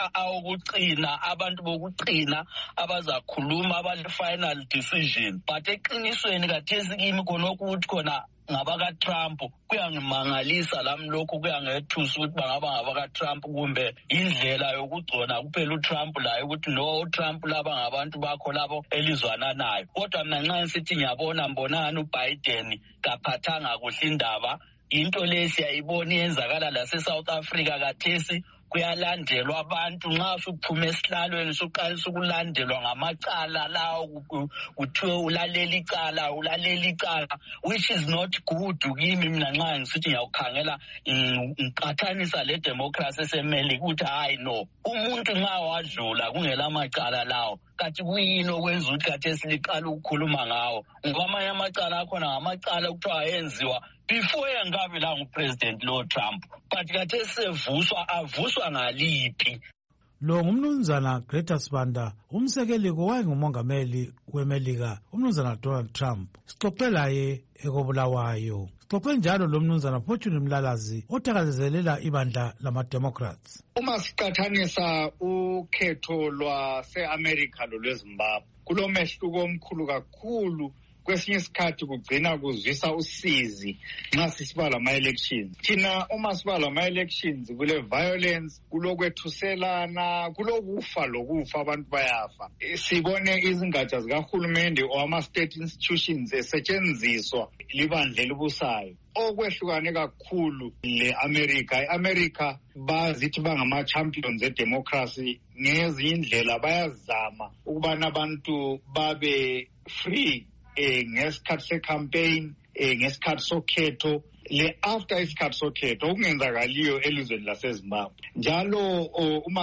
awukucina abantu bokucina abazakhuluma abale final decision, but eqinisweni kathesi kimi khona ukuthi khona ngabaka Trump kuyangimangalisa lami lokho kuyangethusa ukuthi bangaba ngabaka Trump kumbe indlela yokugcona kuphela uTrump la ukuthi no Trump laba ngabantu bakho labo elizwana nayo. Kodwa mina nxa ngithi ngiyabona mbonana uBiden kaphathanga kuhle indaba, into lesiyayibona iyenzakala la eSouth Africa kathesi kuyalandelwa abantu nxa usuphume esihlalweni usuqalisa ukulandelwa ngamacala lawo kuthiwe ulalela icala ulalela icala, which is not good kimi mina nxa ngisithi ngiyawukhangela ngiqathanisa le democracy esemele ukuthi hayi no umuntu nxa wadlula kungela amacala lawo kathi kuyini okwenza ukuthi kathesi liqala ukukhuluma ngawo ngoba amanye amacala akhona ngamacala okuthiwa ayenziwa before engabe la ngupresident lo Trump, but kathesi sevuswa avuswa ngaliphi. Lo ngumnumzana Greta Sibanda, umsekeli kowayengumongameli weMelika umnumzana Donald Trump. Sixoxela ye ekobulawayo. Sixoxe njalo lo mnumzana Fortune Mlalazi othakazelela ibandla lama-Democrats. Uma siqathanisa ukhetho lwase-America lolweZimbabwe kulomehluko omkhulu kakhulu. Kwesinye isikhathi kugcina kuzwisa usizi nxa sisibala ama-elections. Thina uma sibala ama-elections kule violence, kulokwethuselana, kulokufa lokufa abantu bayafa. Sibone izingatsha zikahulumende or ama-state institutions esetshenziswa libandla elibusayo. Okwehlukane kakhulu le-America. I-America bazithi bangama-champions e-democracy ngezinye indlela bayazama ukubana abantu babe free eh ngesikhathi se-campaign eh ngesikhathi sokhetho le after isikhathi sokhetho okungenzakaliyo elizweni laseZimbabwe. Njalo uma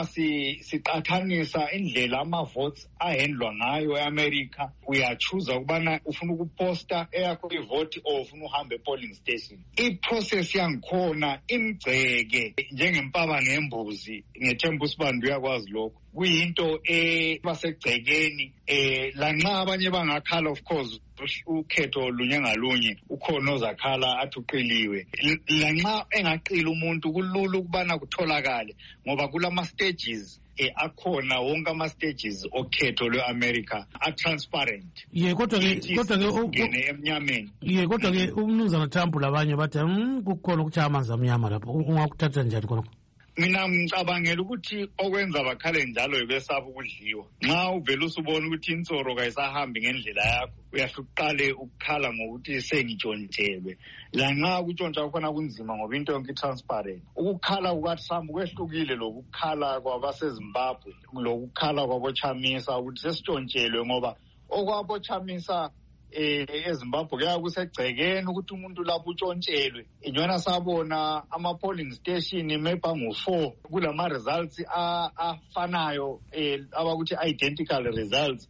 siqathanisa indlela ama-votes ahendlwa ngayo e-America, uyachuza ukubana ufuna ukuposta eyakho ivote or ufuna uhambe e-polling station. I-process yangikhona imgceke njengempaba ngembuzi, ngethemba uSibanda uyakwazi lokho. Kuyinto ebasegcekeni eh lanxa abanye bangakhala of course ukhetho lunye ngalunye ukhona ozakhala athuqiliwe, lanxa engaqila umuntu kulula ukubana kutholakale ngoba kulama stages eh akhona wonke ama stages okhetho lwe-America a-transparent. Ye kodwa ke kodwa ke ungene emnyameni. Ye kodwa ke umnumzana Trump labanye bathi kukhona ukuthi amanzi amnyama lapho ungakuthatha njani khona? Mina ngicabangela ukuthi okwenza bakhale njalo ebesaba ukudliwa. Nxa uvela usubona ukuthi insoro kayisahambi ngendlela yakho uyafika uqale ukukhala ngokuthi sengitshontshelwe. La nxa ukutshontsha khona kunzima ngoba into yonke transparent. Ukukhala kukaTrump kwehlukile lokukhala kwabaseZimbabwe lokukhala kwaboChamisa ukuthi sesitshontshelwe ngoba okwaboChamisa eh eZimbabwe kuya kusegcekeni ukuthi umuntu lapho utshontshelwe. Inyona sabona ama polling station maybe ngu four kulama results afanayo eh abakuthi identical results,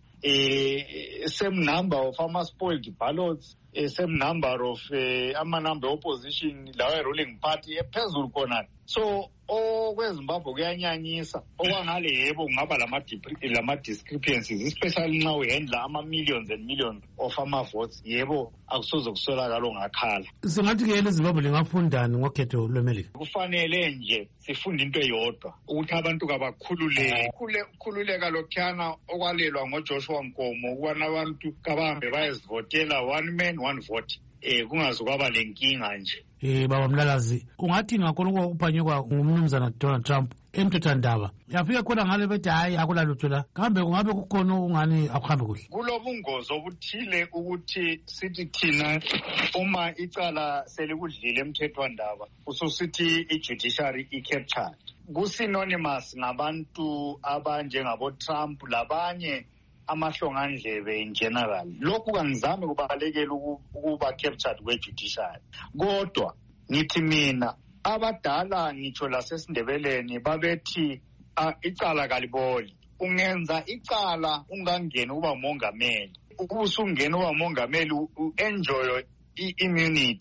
eh same number of ama spoiled ballots, eh, same number of eh, ama number opposition lawa ruling party ephezulu khona. So okweZimbabwe kuyanyanyisa okwangale yebo kungaba lama lama discrepancies especially nxa uhandla ama millions and millions of ama votes, yebo akusoze kusolakala ngakhala. Singathi ke leZimbabwe lingafundani ngokhetho lweMelika? Kufanele nje sifunde into eyodwa ukuthi abantu kabakhululeke khululeka lokhana okwalelwa ngoJoshua Nkomo ukubana abantu kabahambe bayezivotela one man one vote, eh kungaze kwaba lenkinga nje. Eh baba Mlalazi ungathi ngakhona ukuphanyekwa ngumnumzana Donald Trump emthethwandaba yafika khona ngale bethi hayi akulalutho la kambe kungabe kukhona ungani akuhambe kuhle? Kulobungozi obuthile ukuthi sithi thina uma icala selikudlile emthethwandaba ususithi i-judiciary i-captured. Ku-synonymous ngabantu abanjengabo Trump labanye amahlongandlebe in general. Lokhu kangizami kubalekela ukuba captured kwe-judiciary. Kodwa ngithi mina abadala ngitsho lasesindebeleni babethi icala kaliboli. Ungenza icala ungangeni uba mongameli. Ubusungena uba mongameli u-enjoy i-immunity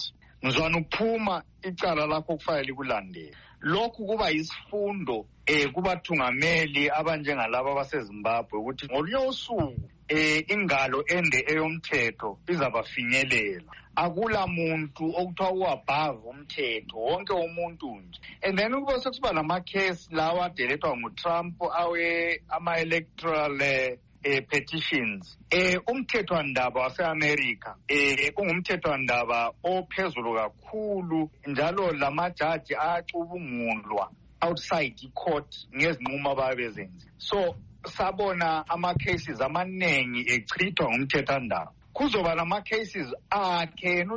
mzwana uphuma icala lakho kufanele kulandele. Lokhu kuba isifundo eh kubathungameli abanjengalabo abaseZimbabwe ukuthi ngolunye usuku eh ingalo ende eyomthetho izabafinyelela. Akula muntu okuthiwa uabove umthetho, wonke umuntu nje. And then kube sekuba nama case lawa adelethwa nguTrump awe ama electoral eh, petitions. Eh umthetho ndaba waseAmerica eh ungumthetho ndaba ophezulu kakhulu, njalo lamajaji acubungulwa outside icourt ngezinqumo ababezenze. So sabona ama cases amaningi echithwa ngumthetho ndaba. Kuzoba nama cases akhe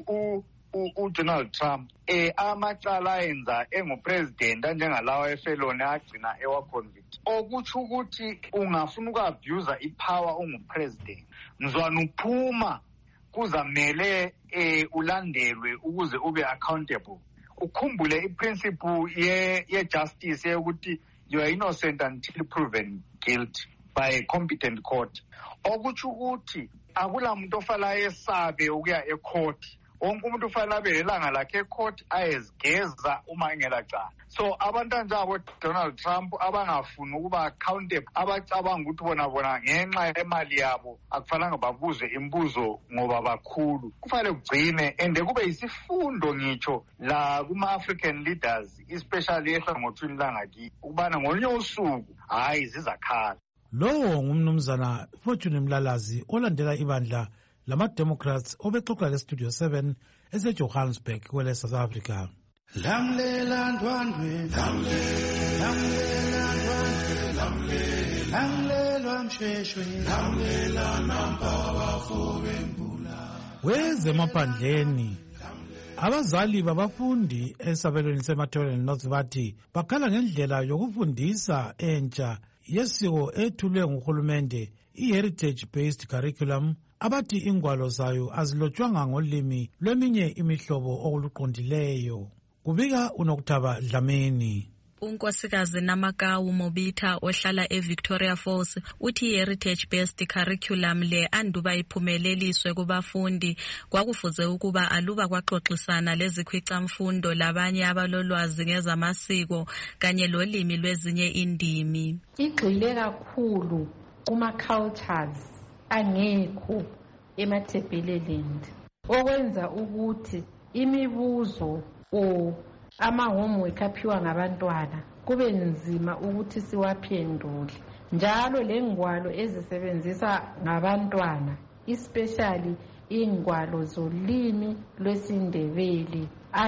u uDonald Trump eh amacala enza engupresident njengalawa efeloni agcina ewa convict. Okuthi ukuthi ungafuna ukuabuse ipower ungupresident, mzwana uphuma kuzamele eh ulandelwe ukuze ube accountable. Ukhumbule iprinciple ye ye justice yokuthi you are innocent until proven guilty by a competent court. Okuthi ukuthi akula muntu ofala esabe ukuya ecourt. Wonke umuntu ufanele abe lelanga lakhe ecourt ayezigeza uma engelacala. So abantu njalo Donald Trump abangafuni ukuba accountable, abacabanga ukuthi bona bona ngenxa yemali yabo akufanele babuze imibuzo ngoba bakhulu, kufanele kugcine ende kube isifundo ngitsho la kuma African leaders especially ehlangothini langakithi ukubana ngolunye usuku hayi zizakhala. Lowo ngumnumzana Fortune Mlalazi olandela ibandla lama Democrats obexoxa le Studio seven ese Johannesburg kwele South Africa. Lamlela ndwandwe lamlela ndwandwe lamlela lamlela msheshwe lamlela namba bafobembula. Wezemaphandleni abazali babafundi esabelweni seMathebeleni North bathi bakhala ngendlela yokufundisa entsha yesiko ethulwe nguhulumende i-heritage based curriculum abathi ingwalo zayo azilotshwanga ngolimi lweminye imihlobo okuluqondileyo. Kubika uNokuthaba Dlamini. unkosikazi Namakawu Mobita ohlala eVictoria Falls uthi i-heritage based curriculum le anduba iphumeleliswe kubafundi kwakufuze ukuba aluba kwaxoxisana lezikhwicamfundo labanye abalolwazi ngezamasiko kanye lolimi lwezinye indimi. Igxile kakhulu kuma cultures angekho emathebheleleni okwenza ukuthi imibuzo o ama homework aphiwa ngabantwana kube nzima ukuthi siwaphendule. Njalo lengwalo ezisebenzisa ngabantwana especially ingwalo zolimi lwesindebele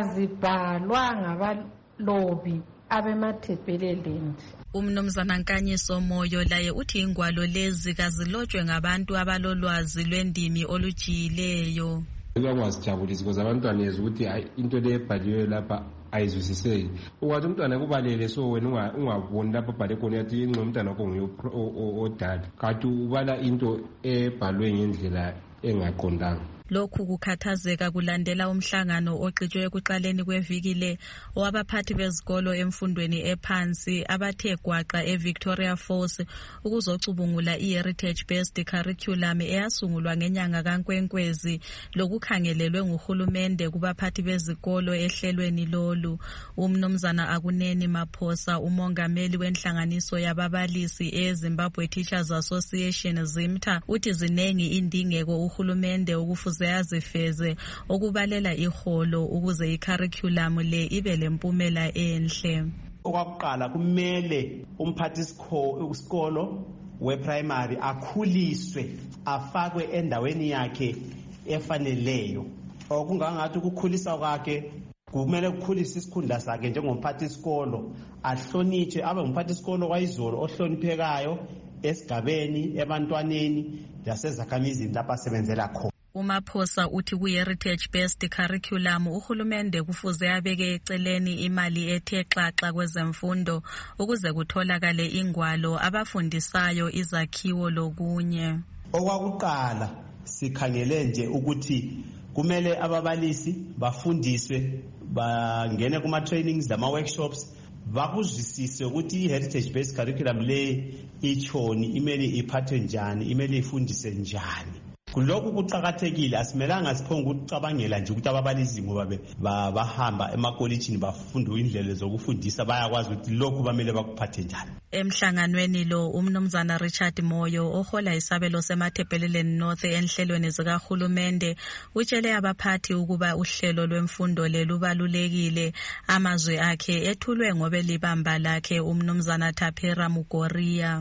azibhalwa ngabalobi abemathebheleleni. Umnumzana Nkanyiso Moyo laye uthi ingwalo lezi kazilotshwe ngabantu abalolwazi lwendimi olujiyileyo. Kwasijabulisa because abantwana yezwa ukuthi into le ebhaliwe lapha ayizwisiseki. Ukwathi umntwana kubalele so wena ungaboni lapha bhale khona yathi ingqondo umntwana wakho nguye odala. Kanti ubala into ebhalwe ngendlela engaqondanga. Lokhu kukhathazeka kulandela umhlangano oxitshwe ekuqaleni kweviki le wabaphathi bezikolo emfundweni ephansi abathe gwaqa eVictoria Falls ukuzocubungula i-heritage based curriculum eyasungulwa ngenyanga kaNkwenkwezi lokukhangelelwe nguhulumende kubaphathi bezikolo ehlelweni lolu. Umnumzana Akuneni Maphosa umongameli wenhlanganiso yababalisi eZimbabwe Teachers Association ZIMTA uthi zinengi indingeko uhulumende ukufuza ziyazifeze okubalela iholo ukuze i-curriculum le ibe lempumela enhle. Okwakuqala kumele umphathi isikolo we-primary akhuliswe afakwe endaweni yakhe efaneleyo. Okungangathi ukukhulisa kwakhe kumele kukhulisa isikhundla sakhe njengomphathi isikolo, ahlonitshwe abe umphathi isikolo kwayizolo ohloniphekayo esigabeni ebantwaneni lasezakhamizini lapha asebenzela khona. uMaphosa uthi ku-heritage based curriculum uhulumende kufuze abeke eceleni imali ethe xaxa kwezemfundo ukuze kutholakale ingwalo abafundisayo izakhiwo lokunye. Okwakuqala sikhangele nje ukuthi kumele ababalisi bafundiswe bangene kuma trainings lama workshops bakuzwisise ukuthi i-heritage based curriculum le ichoni imele iphathwe njani, imele ifundise njani. Lokhu kuqakathekile, asimelanga siphonga ukucabangela nje ukuthi ababalisi ngoba bahamba emakolitshini bafunda indlela zokufundisa bayakwazi ukuthi lokhu bamele bakuphathe njani. Emhlanganweni lo umnumzana Richard Moyo ohola isabelo seMathebheleleni North enhlelweni zikahulumende utshele abaphathi ukuba uhlelo lwemfundo lelubalulekile. Amazwi akhe ethulwe ngobe libamba lakhe umnumzana Taphera Mugoria.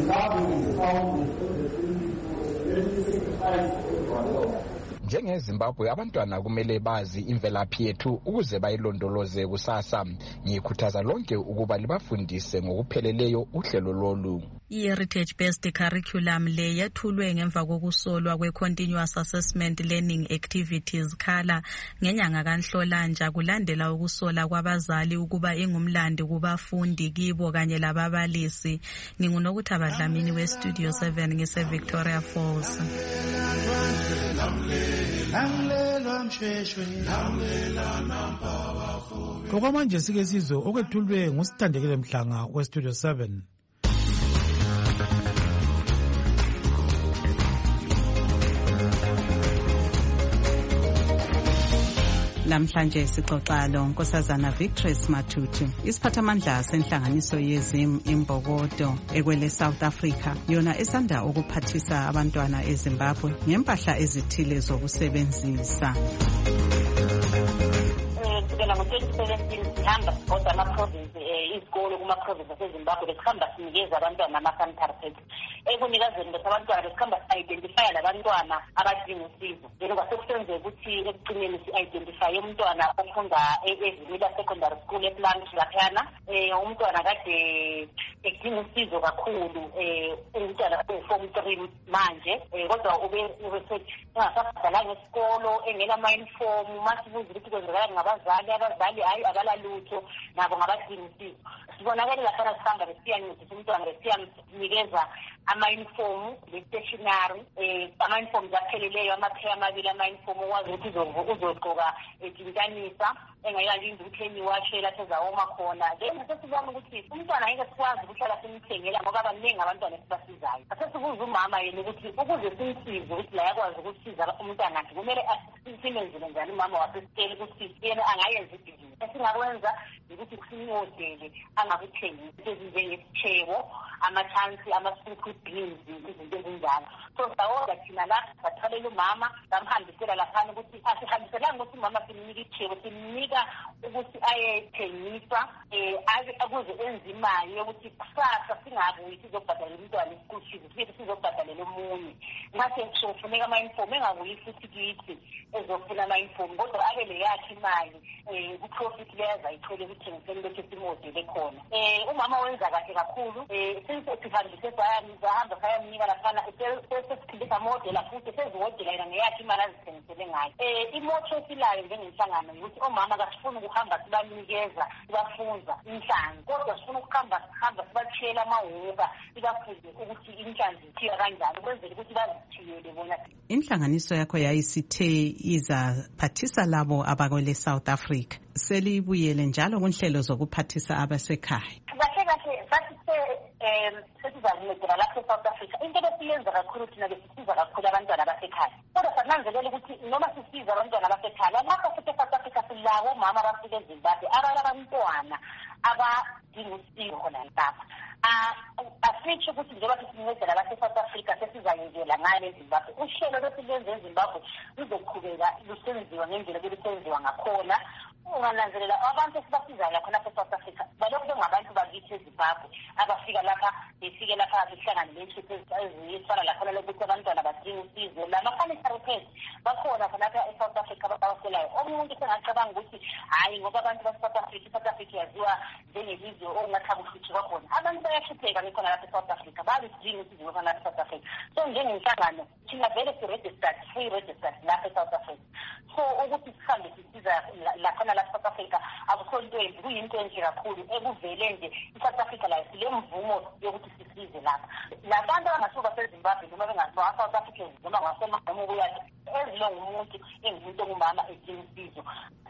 NjengeZimbabwe abantwana kumele bazi imvelaphi yethu ukuze bayilondoloze kusasa. Ngikhuthaza lonke ukuba libafundise ngokupheleleyo uhlelo lolu. I-Heritage Based Curriculum le yethulwe ngemva kokusolwa kwe-Continuous Assessment Learning Activities khala ngenyanga kaNhlolanja kulandela ukusola kwabazali ukuba ingumlandi kubafundi kibo kanye lababalisi. Ngingunokuthaba Dlamini we-Studio seven ngise Victoria Falls. Okwamanje sike sizwe okwethulwe ngusithandekile Mhlanga we-Studio seven. Namhlanje sixoxa lo Nkosazana Victories Mathuthi, isiphathamandla senhlanganiso yezim imbokodo ekwele South Africa, yona esanda ukuphathisa abantwana eZimbabwe ngempahla ezithile zokusebenzisa. Kusukela ngo-twenty seventeen sihamba sibhoda ama-province izikolo kuma-province aseZimbabwe besikhamba sinikeza abantwana ama-sanitary pads. Ekunikezeni bethu abantwana besikhamba si-identifya labantwana abadinga usizo. Then kwasekusenzeka ukuthi ekugcineni si-identifye umntwana ofunda eVimila Secondary School ePlant laphayana. Umntwana kade edinga usizo kakhulu, umntwana u-form three manje, kodwa ube engasabhadalanga esikolo engenama-uniform. Masibuza ukuthi kwenzekala ngabazali, abazali hayi abalalutho nabo ngabadinga usizo. Sibonakele laphana sihamba besiyancedisa umntwana besiyamnikeza ama-uniform le-stationary, ama-uniform apheleleyo amaphela amabili ama-uniform okwazi ukuthi uzogqoka etintanisa engayalindi ukuthi eniwashe lapho ezawoma khona. Then sesibona ukuthi umntwana ngeke sikwazi ukuhlala simthengela ngoba abaningi abantwana esibasizayo. Sesibuza umama yena ukuthi ukuze simsize ukuthi la yakwazi ukusiza umntwana akhe kumele simenzele njani umama wasesiteli ukuthi yena angayenza ibhizinisi. Esingakwenza ukuthi simodele angakuthengisi ezinjengesitshebo, ama-chansi, ama-sweet beans, izinto ezinjalo. So sawoda thina la sathalela umama samhambisela laphana ukuthi asihambiselanga ukuthi umama simnika itshebo, simnika ukuthi ayethengisa akuze enze imali yokuthi kusasa singabuyi sizobhadalela umntwana i-school fees, sibe sizobhadalela omunye. Ngathi kufuneka ama-uniform engabuyi futhi kithi ezofuna ama-uniform kodwa abe le yakhe imali ku-profit leyo ayithole ukuthengiseni lokhu esimodele khona. Umama wenza kahle kakhulu, sihambise sahamba sayamnika laphana sesiphinde samodela futhi seziwodela yena ngeyakhe imali azithengisele ngayo. Imoto esilayo njengenhlangano ukuthi omama kasifuni ukuhamba sibanikeza sibafunza inhlanzi, kodwa sifuna ukuhamba sihamba sibatshela amawuka sibafunze ukuthi inhlanzi ithiya kanjani ukwenzela ukuthi bazithiyele bona. Inhlanganiso yakho yayisithe izaphathisa labo abakwele South Africa. Selibuyele njalo kunhlelo zokuphathisa abasekhaya. Kahle kahle sasithe sesizancedela lapho eSouth Africa. Into esiyenza kakhulu thina besisiza kakhulu abantwana abasekhaya. Kodwa sananzelela ukuthi noma sisiza abantwana abasekhaya lapho futhi eSouth Africa silabo omama abafika eZimbabwe abantwana abadinga usizo khona lapha. Asitsho ukuthi njengoba sisincedela lapha eSouth Africa sesizayenzela ngale eZimbabwe. Uhlelo lwesilenze eZimbabwe luzoqhubeka lusenziwa ngendlela belusenziwa ngakhona. Ungananzelela abantu esibasizayo lapha lapha eSouth Africa balokhu bengabantu bakithi eZimbabwe abafika lapha befike lapha behlangane nensipho ezifana lapha lokuthi abantwana badinga usizo lama-sanitary pads bakhona khonapha eSouth Africa ababaselayo. Omuntu sengacabanga ukuthi hhayi ngoba abantu baseSouth Africa iSouth Africa yaziwa njengelizwe okungathaba uhluthu kwakhona. Abantu bayahlupheka bekhona lapha eSouth Africa balidinga usizo khona lapha eSouth Africa. So njengenhlangano thina vele si-registered free registered lapha eSouth Africa. So ukuthi sihambe sisiza laphana la South Africa akukho into embi, kuyinto enhle kakhulu ekuvele nje iSouth Africa la sile mvumo yokuthi sisize lapha. Labantu abangasuka seZimbabwe noma bengasuka eSouth Africa noma ngasemagama ukuyaphi ezilo ngumuntu engumuntu ongumama edinga usizo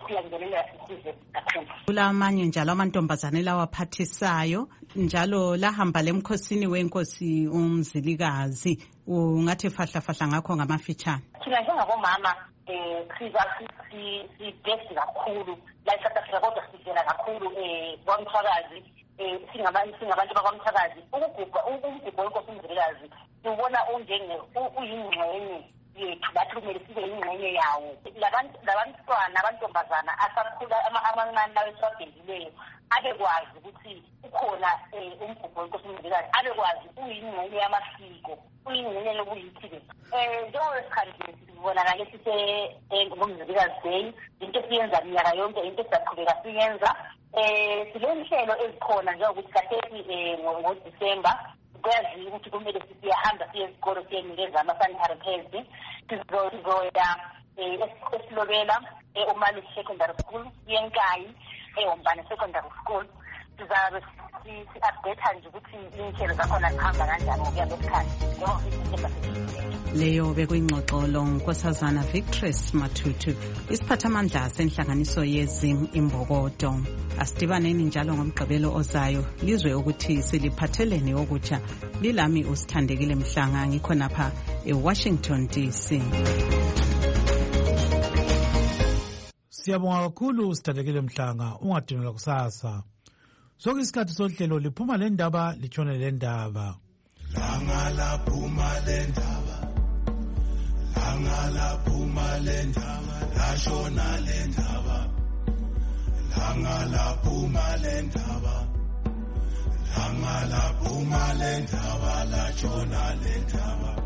siyangenelela sisize kakhulu. Kulamanye njalo amantombazane lawaphathisayo njalo lahamba lemkhosini wenkosi uMzilikazi, ungathi fahla fahla ngakho ngamafitshane. Thina njengabomama eh sibhesi kakhulu la eSouth Africa, kodwa sivela kakhulu eh kwaMthakazi, eh singabantu singabantu bakwaMthakazi. Ukugubha ukugubha wenkosi uMzilikazi ubona onjenge uyingxenye yethu, bathi kumele sibe yingxenye yawo. Labantu labantwana abantombazana asakhula amancane lawo esabhelileyo abekwazi ukuthi ukhona umgubho wenkosi uMzilikazi, abekwazi uyingxenye yamasiko, uyingxenye yobuyithile. Eh njengowesikhathi sibonakala sise ngomzilikazi day, into esiyenza minyaka yonke, into esaqhubeka siyenza. Eh silenhlelo ezikhona njengokuthi kathesi eh ngoDisemba kuyazi ukuthi kumele siyahamba siye esikolo siyenikeza ama-sanitary pads. Sizoya esilobela eUmali Secondary School, yenkayi eUmbane Secondary School. Sizabe si-update nje ukuthi inhlelo zakhona zihamba kanjani ngokuya ngesikhathi. Leyo bekuyingxoxolo Nkosazana Victress Mathutu, isiphathamandla senhlanganiso yezim imbokodo. Asidibaneni njalo ngomgqibelo ozayo lizwe ukuthi siliphatheleni okutsha. Lilami uSithandekile Mhlanga, ngikhonapha eWashington D C. Siyabonga kakhulu Sithandekile Mhlanga, ungadinela kusasa. Sonke isikhathi sohlelo liphuma le ndaba litshone le ndaba. Langa laphuma le ndaba, langa laphuma le ndaba, lashona le ndaba. Langa laphuma le ndaba, langa laphuma le ndaba, lashona le ndaba.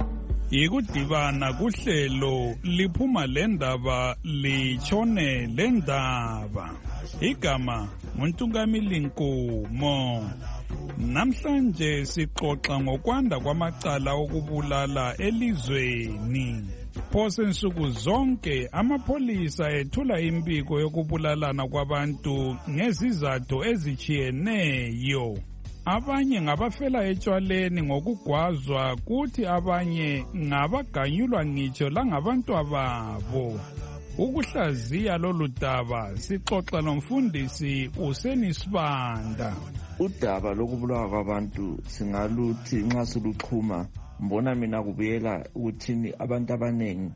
Yikudibana kuhlelo liphuma le ndaba litshone le ndaba. Igama nguNtungamili Nkomo. Namhlanje sixoxa ngokwanda kwamacala okubulala elizweni. Phose nsuku zonke amapholisa ethula impiko yokubulalana kwabantu ngezizathu ezichiyeneyo. Abanye ngabafela etshwaleni ngokugwazwa, kuthi abanye ngabaganyulwa ngitsho langabantwa babo. Ukuhlaziya lolu daba sixoxa nomfundisi uSenisibanda. Udaba lokubulawa kwabantu singaluthi nxa siluxhuma, mbona mina kubuyela ukuthini abantu abanengi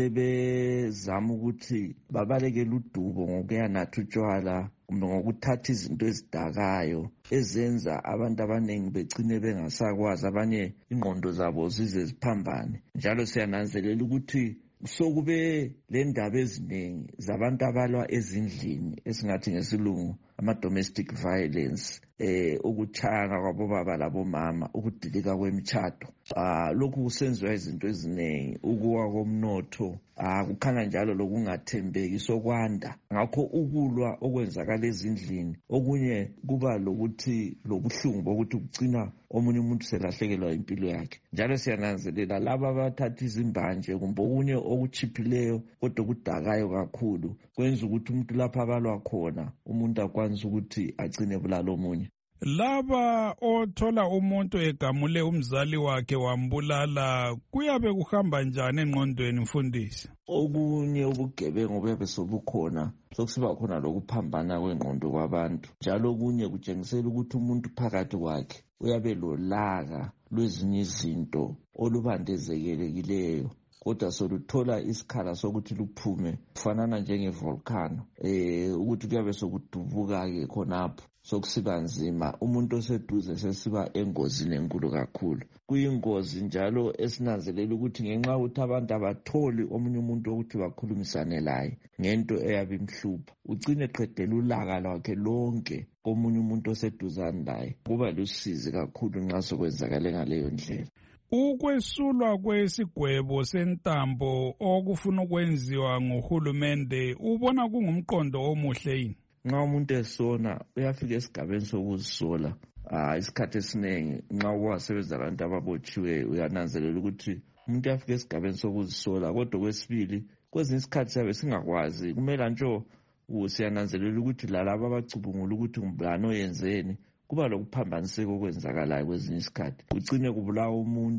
sebezama ukuthi babaleke ludubo ngokuya nathi utshwala kumbe ngokuthatha izinto ezidakayo ezenza abantu abanengi begcine bengasakwazi, abanye ingqondo zabo zize ziphambane. Njalo siyananzelela ukuthi sokube le ndaba eziningi zabantu abalwa ezindlini esingathi ngesilungu ama-domestic violence, eh ukutshayana kwabobaba labomama, ukudilika kwemitshato. Ah lokhu kusenziwa izinto eziningi, ukuwa komnotho, ah kukhanya njalo lokungathembeki sokwanda. Ngakho ukulwa okwenzakala ezindlini, okunye kuba lokuthi lobuhlungu bokuthi kugcina omunye umuntu selahlekelwa impilo yakhe. Njalo siyananzelela laba abathatha izimbanje kumbe okunye okuchiphileyo kodwa kudakayo kakhulu, kwenza ukuthi umuntu lapha abalwa khona umuntu akwanisa ukuthi agcine bulala omunye. Laba othola umuntu egamule umzali wakhe wambulala, kuyabe kuhamba njani engqondweni mfundisi? Okunye ubugebengu buyabe sobukhona, sokusiba khona lokuphambana kwengqondo kwabantu. Njalo okunye kutshengisela ukuthi umuntu phakathi kwakhe uyabe lolaka lwezinye izinto olubandezekelekileyo, kodwa soluthola isikhala sokuthi luphume kufanana njenge-volcano, eh ukuthi kuyabe sokudubuka-ke khonapho sokusiba nzima. Umuntu oseduze sesiba engozini enkulu kakhulu. Kuyingozi njalo esinanzelela ukuthi ngenxa ukuthi abantu abatholi omunye umuntu ukuthi bakhulumisane laye ngento eyabe imhlupha, ugcine qedela ulaka lwakhe lonke komunye umuntu oseduzane laye. Kuba lusizi kakhulu nxa sokwenzakale ngaleyo ndlela. Ukwesulwa kwesigwebo sentambo okufuna ukwenziwa nguhulumende ubona kungumqondo omuhle yini? Nxa umuntu esona uyafika esigabeni sokuzisola. Ah isikhathi esiningi nxa uwasebenza abantu ababotshiwe uyananzelela ukuthi umuntu uyafika esigabeni sokuzisola, kodwa kwesibili kwezinye isikhathi siyabe singakwazi. Kumele nje usiyananzelela ukuthi lalabo abacubungula ukuthi ngubani oyenzeni, kuba lokuphambaniseka okwenzakalayo kwezinye isikhathi. Ugcine kubulawa umuntu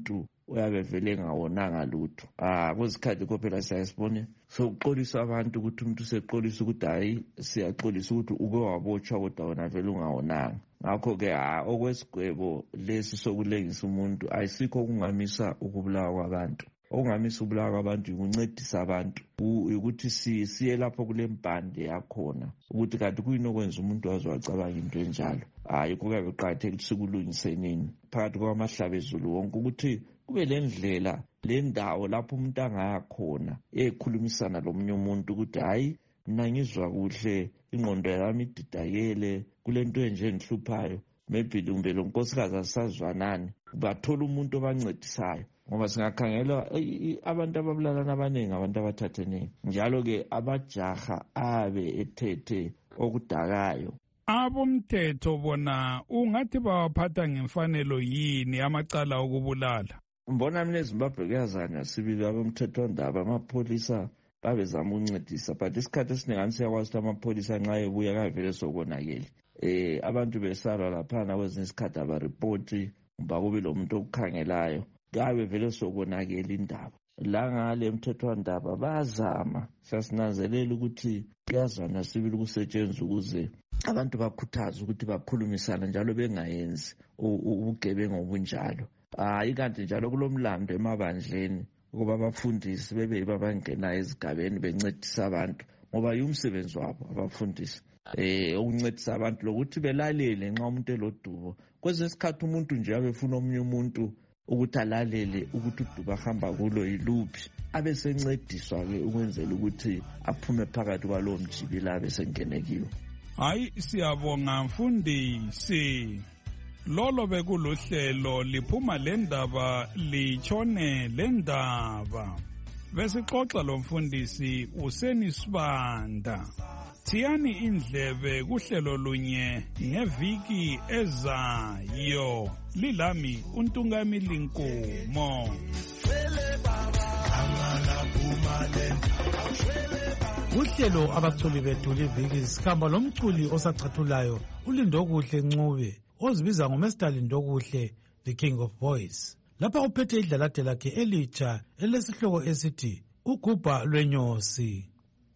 uyabe vele engawonanga lutho. Ah kuzikhathi ko phela siyasibone sokuxolisa abantu ukuthi umuntu useqolisa ukuthi hayi siyaxolisa ukuthi uke wabotshwa kodwa wona vele ungawonanga. Ngakho ke okwesigwebo lesi sokulengisa umuntu ayisikho kungamisa ukubulawa kwabantu. Okungamisa ukubulawa kwabantu ukuncedisa abantu ukuthi siye lapho kule mpande yakhona ukuthi kanti kuyini okwenza umuntu wazwacabanga into enjalo. Hayi kuke beqhatheke sikulungisenini phakathi kwamahlabezulu wonke ukuthi kube lendlela le ndawo lapho umuntu angaya khona ekhulumisana lomunye umuntu ukuthi hayi mina ngizwa kuhle ingqondo yami ididakele kulento enje engihluphayo maybe lumbe lo nkosikazi asazwanani bathola umuntu obancedisayo ngoba singakhangela abantu ababulalana abaningi abantu abathatheneyo njalo ke abajaha abe ethethe okudakayo. Abomthetho bona ungathi bawaphatha ngemfanelo yini amacala okubulala? Mbona mina eZimbabwe kuyazanywa sibili abomthetho ndaba amapolisa babezama ukuncedisa but isikhathi esiningi siyakwazi ukuthi amapolisa nxa ebuya kavele sokonakele. Eh abantu besala laphana kwezinye isikhathi abareport ngoba kube lo muntu okukhangelayo kabe vele sokonakele indaba. La ngale umthetho wandaba bazama sasinanzelela ukuthi kuyazanywa sibili ukusetshenzwa ukuze abantu bakhuthaza ukuthi bakhulumisana njalo bengayenzi ubugebengu obunjalo. Hayi kanti njalo kulomlando emabandleni ukuba abafundisi bebe babangena ezigabeni bencedisa abantu ngoba yumsebenzi wabo abafundisi eh ukuncedisa abantu lokuthi belalele nxa umuntu elodubo. Kwezinye isikhathi umuntu nje abefuna omunye umuntu ukuthi alalele ukuthi udubo ahamba kulo yiluphi abe sencediswa ke ukwenzela ukuthi aphume phakathi kwalowo mjibila abe sengenekiwe. Hayi siyabonga mfundisi. Lolo bekuluhlelo liphuma lendaba litshone lendaba. Besixoxa lo mfundisi uSenisibanda. Thiyani indlebe kuhlelo lunye ngeviki ezayo. Lilami uNtungamili Nkomo. Uhlelo abaculi bethu liviki sikhamba lomculi osacathulayo uLindo Kuhle Ncube ozibiza ngoMaster Lindo Kuhle the King of Boys. Lapha uphethe idlalade lakhe elitsha elesihloko esithi Ugubha Lwenyosi.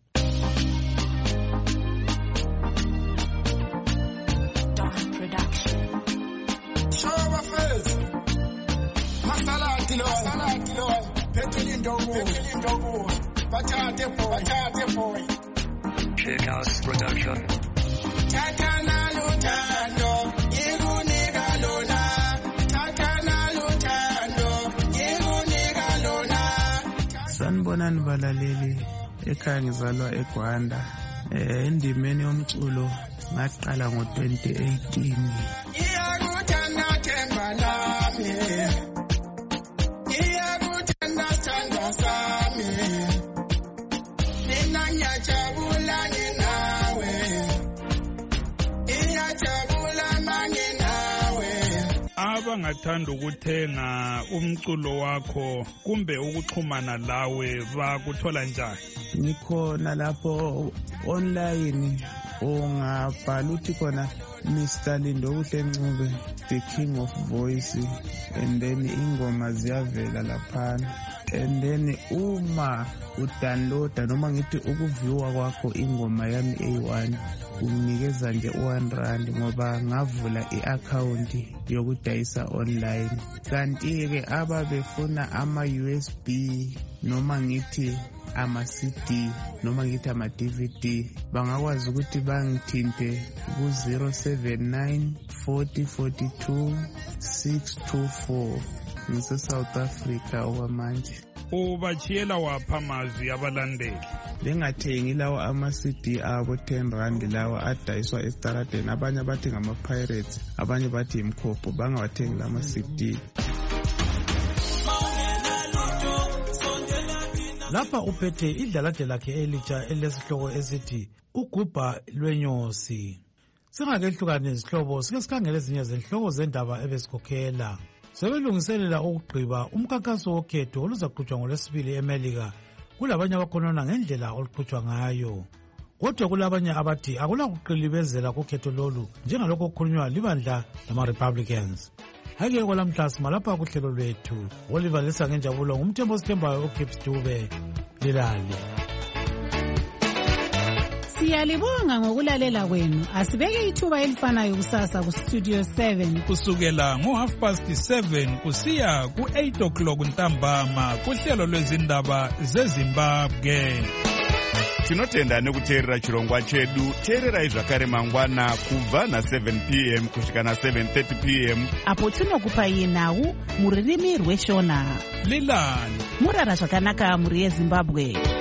Treehouse Production. Takana lutando, irunika lona. Takana lutando, irunika lona. Sanibonani balaleli, ekhaya ngizalwa eGwanda. Eh indimeni yomculo ngaqala ngo twenty eighteen. Iyakuthanda themba lami. Iyakuthanda thanda sami. Abangathanda ukuthenga umculo wakho kumbe ukuxhumana lawe bakuthola njani? Nikhona lapho online ungabhala uthi khona Mister Lindo Kuhle Ncube the King of Voice and then ingoma ziyavela laphana. And then uma udownloada noma ngithi ukuviwa kwakho ingoma yami A one unikeza nje one rand ngoba ngavula i-account yokudayisa online. Kanti ke ababefuna ama U S B noma ngithi ama C D noma ngithi ama D V D bangakwazi ukuthi bangithinte ku zero seven nine forty forty-two six two four. Ngise South Africa okwamanje. Ubachiyela wapha amazwi abalandeli. Bengathengi lawa ama C D abo ten rand lawa adayiswa estaradeni, abanye bathi ngama pirates, abanye bathi imkhopho, bangawathengi lama C D. Lapha uphethe idlalade lakhe elitsha elesihloko esithi Ugubha Lwenyosi. Singakehlukane izihlobo sike sikhangele ezinye zehloko zendaba ebesikhokhela. Sebelungiselela ukugqiba umkhankaso wokhetho oluzaqhutshwa ngoLwesibili eMelika. Kulabanye abakhonona ngendlela oluqhutshwa ngayo. Kodwa kulabanye abathi akula kuqilibezela kokhetho lolu njengalokho okukhulunywa libandla lama Republicans. Hake kwalamhla simalapha kuhlelo lwethu. Oliver Lisa ngenjabulo ngumthembo sithembayo uKips Dube. Lilali. Siyalibonga ngokulalela kwenu. Asibeke ithuba elifanayo kusasa ku Studio seven kusukela ngo half past seven kusiya ku eight o'clock ntambama kuhlelo lwezindaba zeZimbabwe. Tinotenda nekuteerera chirongwa chedu. Teererai zvakare mangwana kubva na seven p m kusvika na seven thirty p m apo tinokupai nhau muririmi rweshona. Lilani murara zvakanaka muri yeZimbabwe.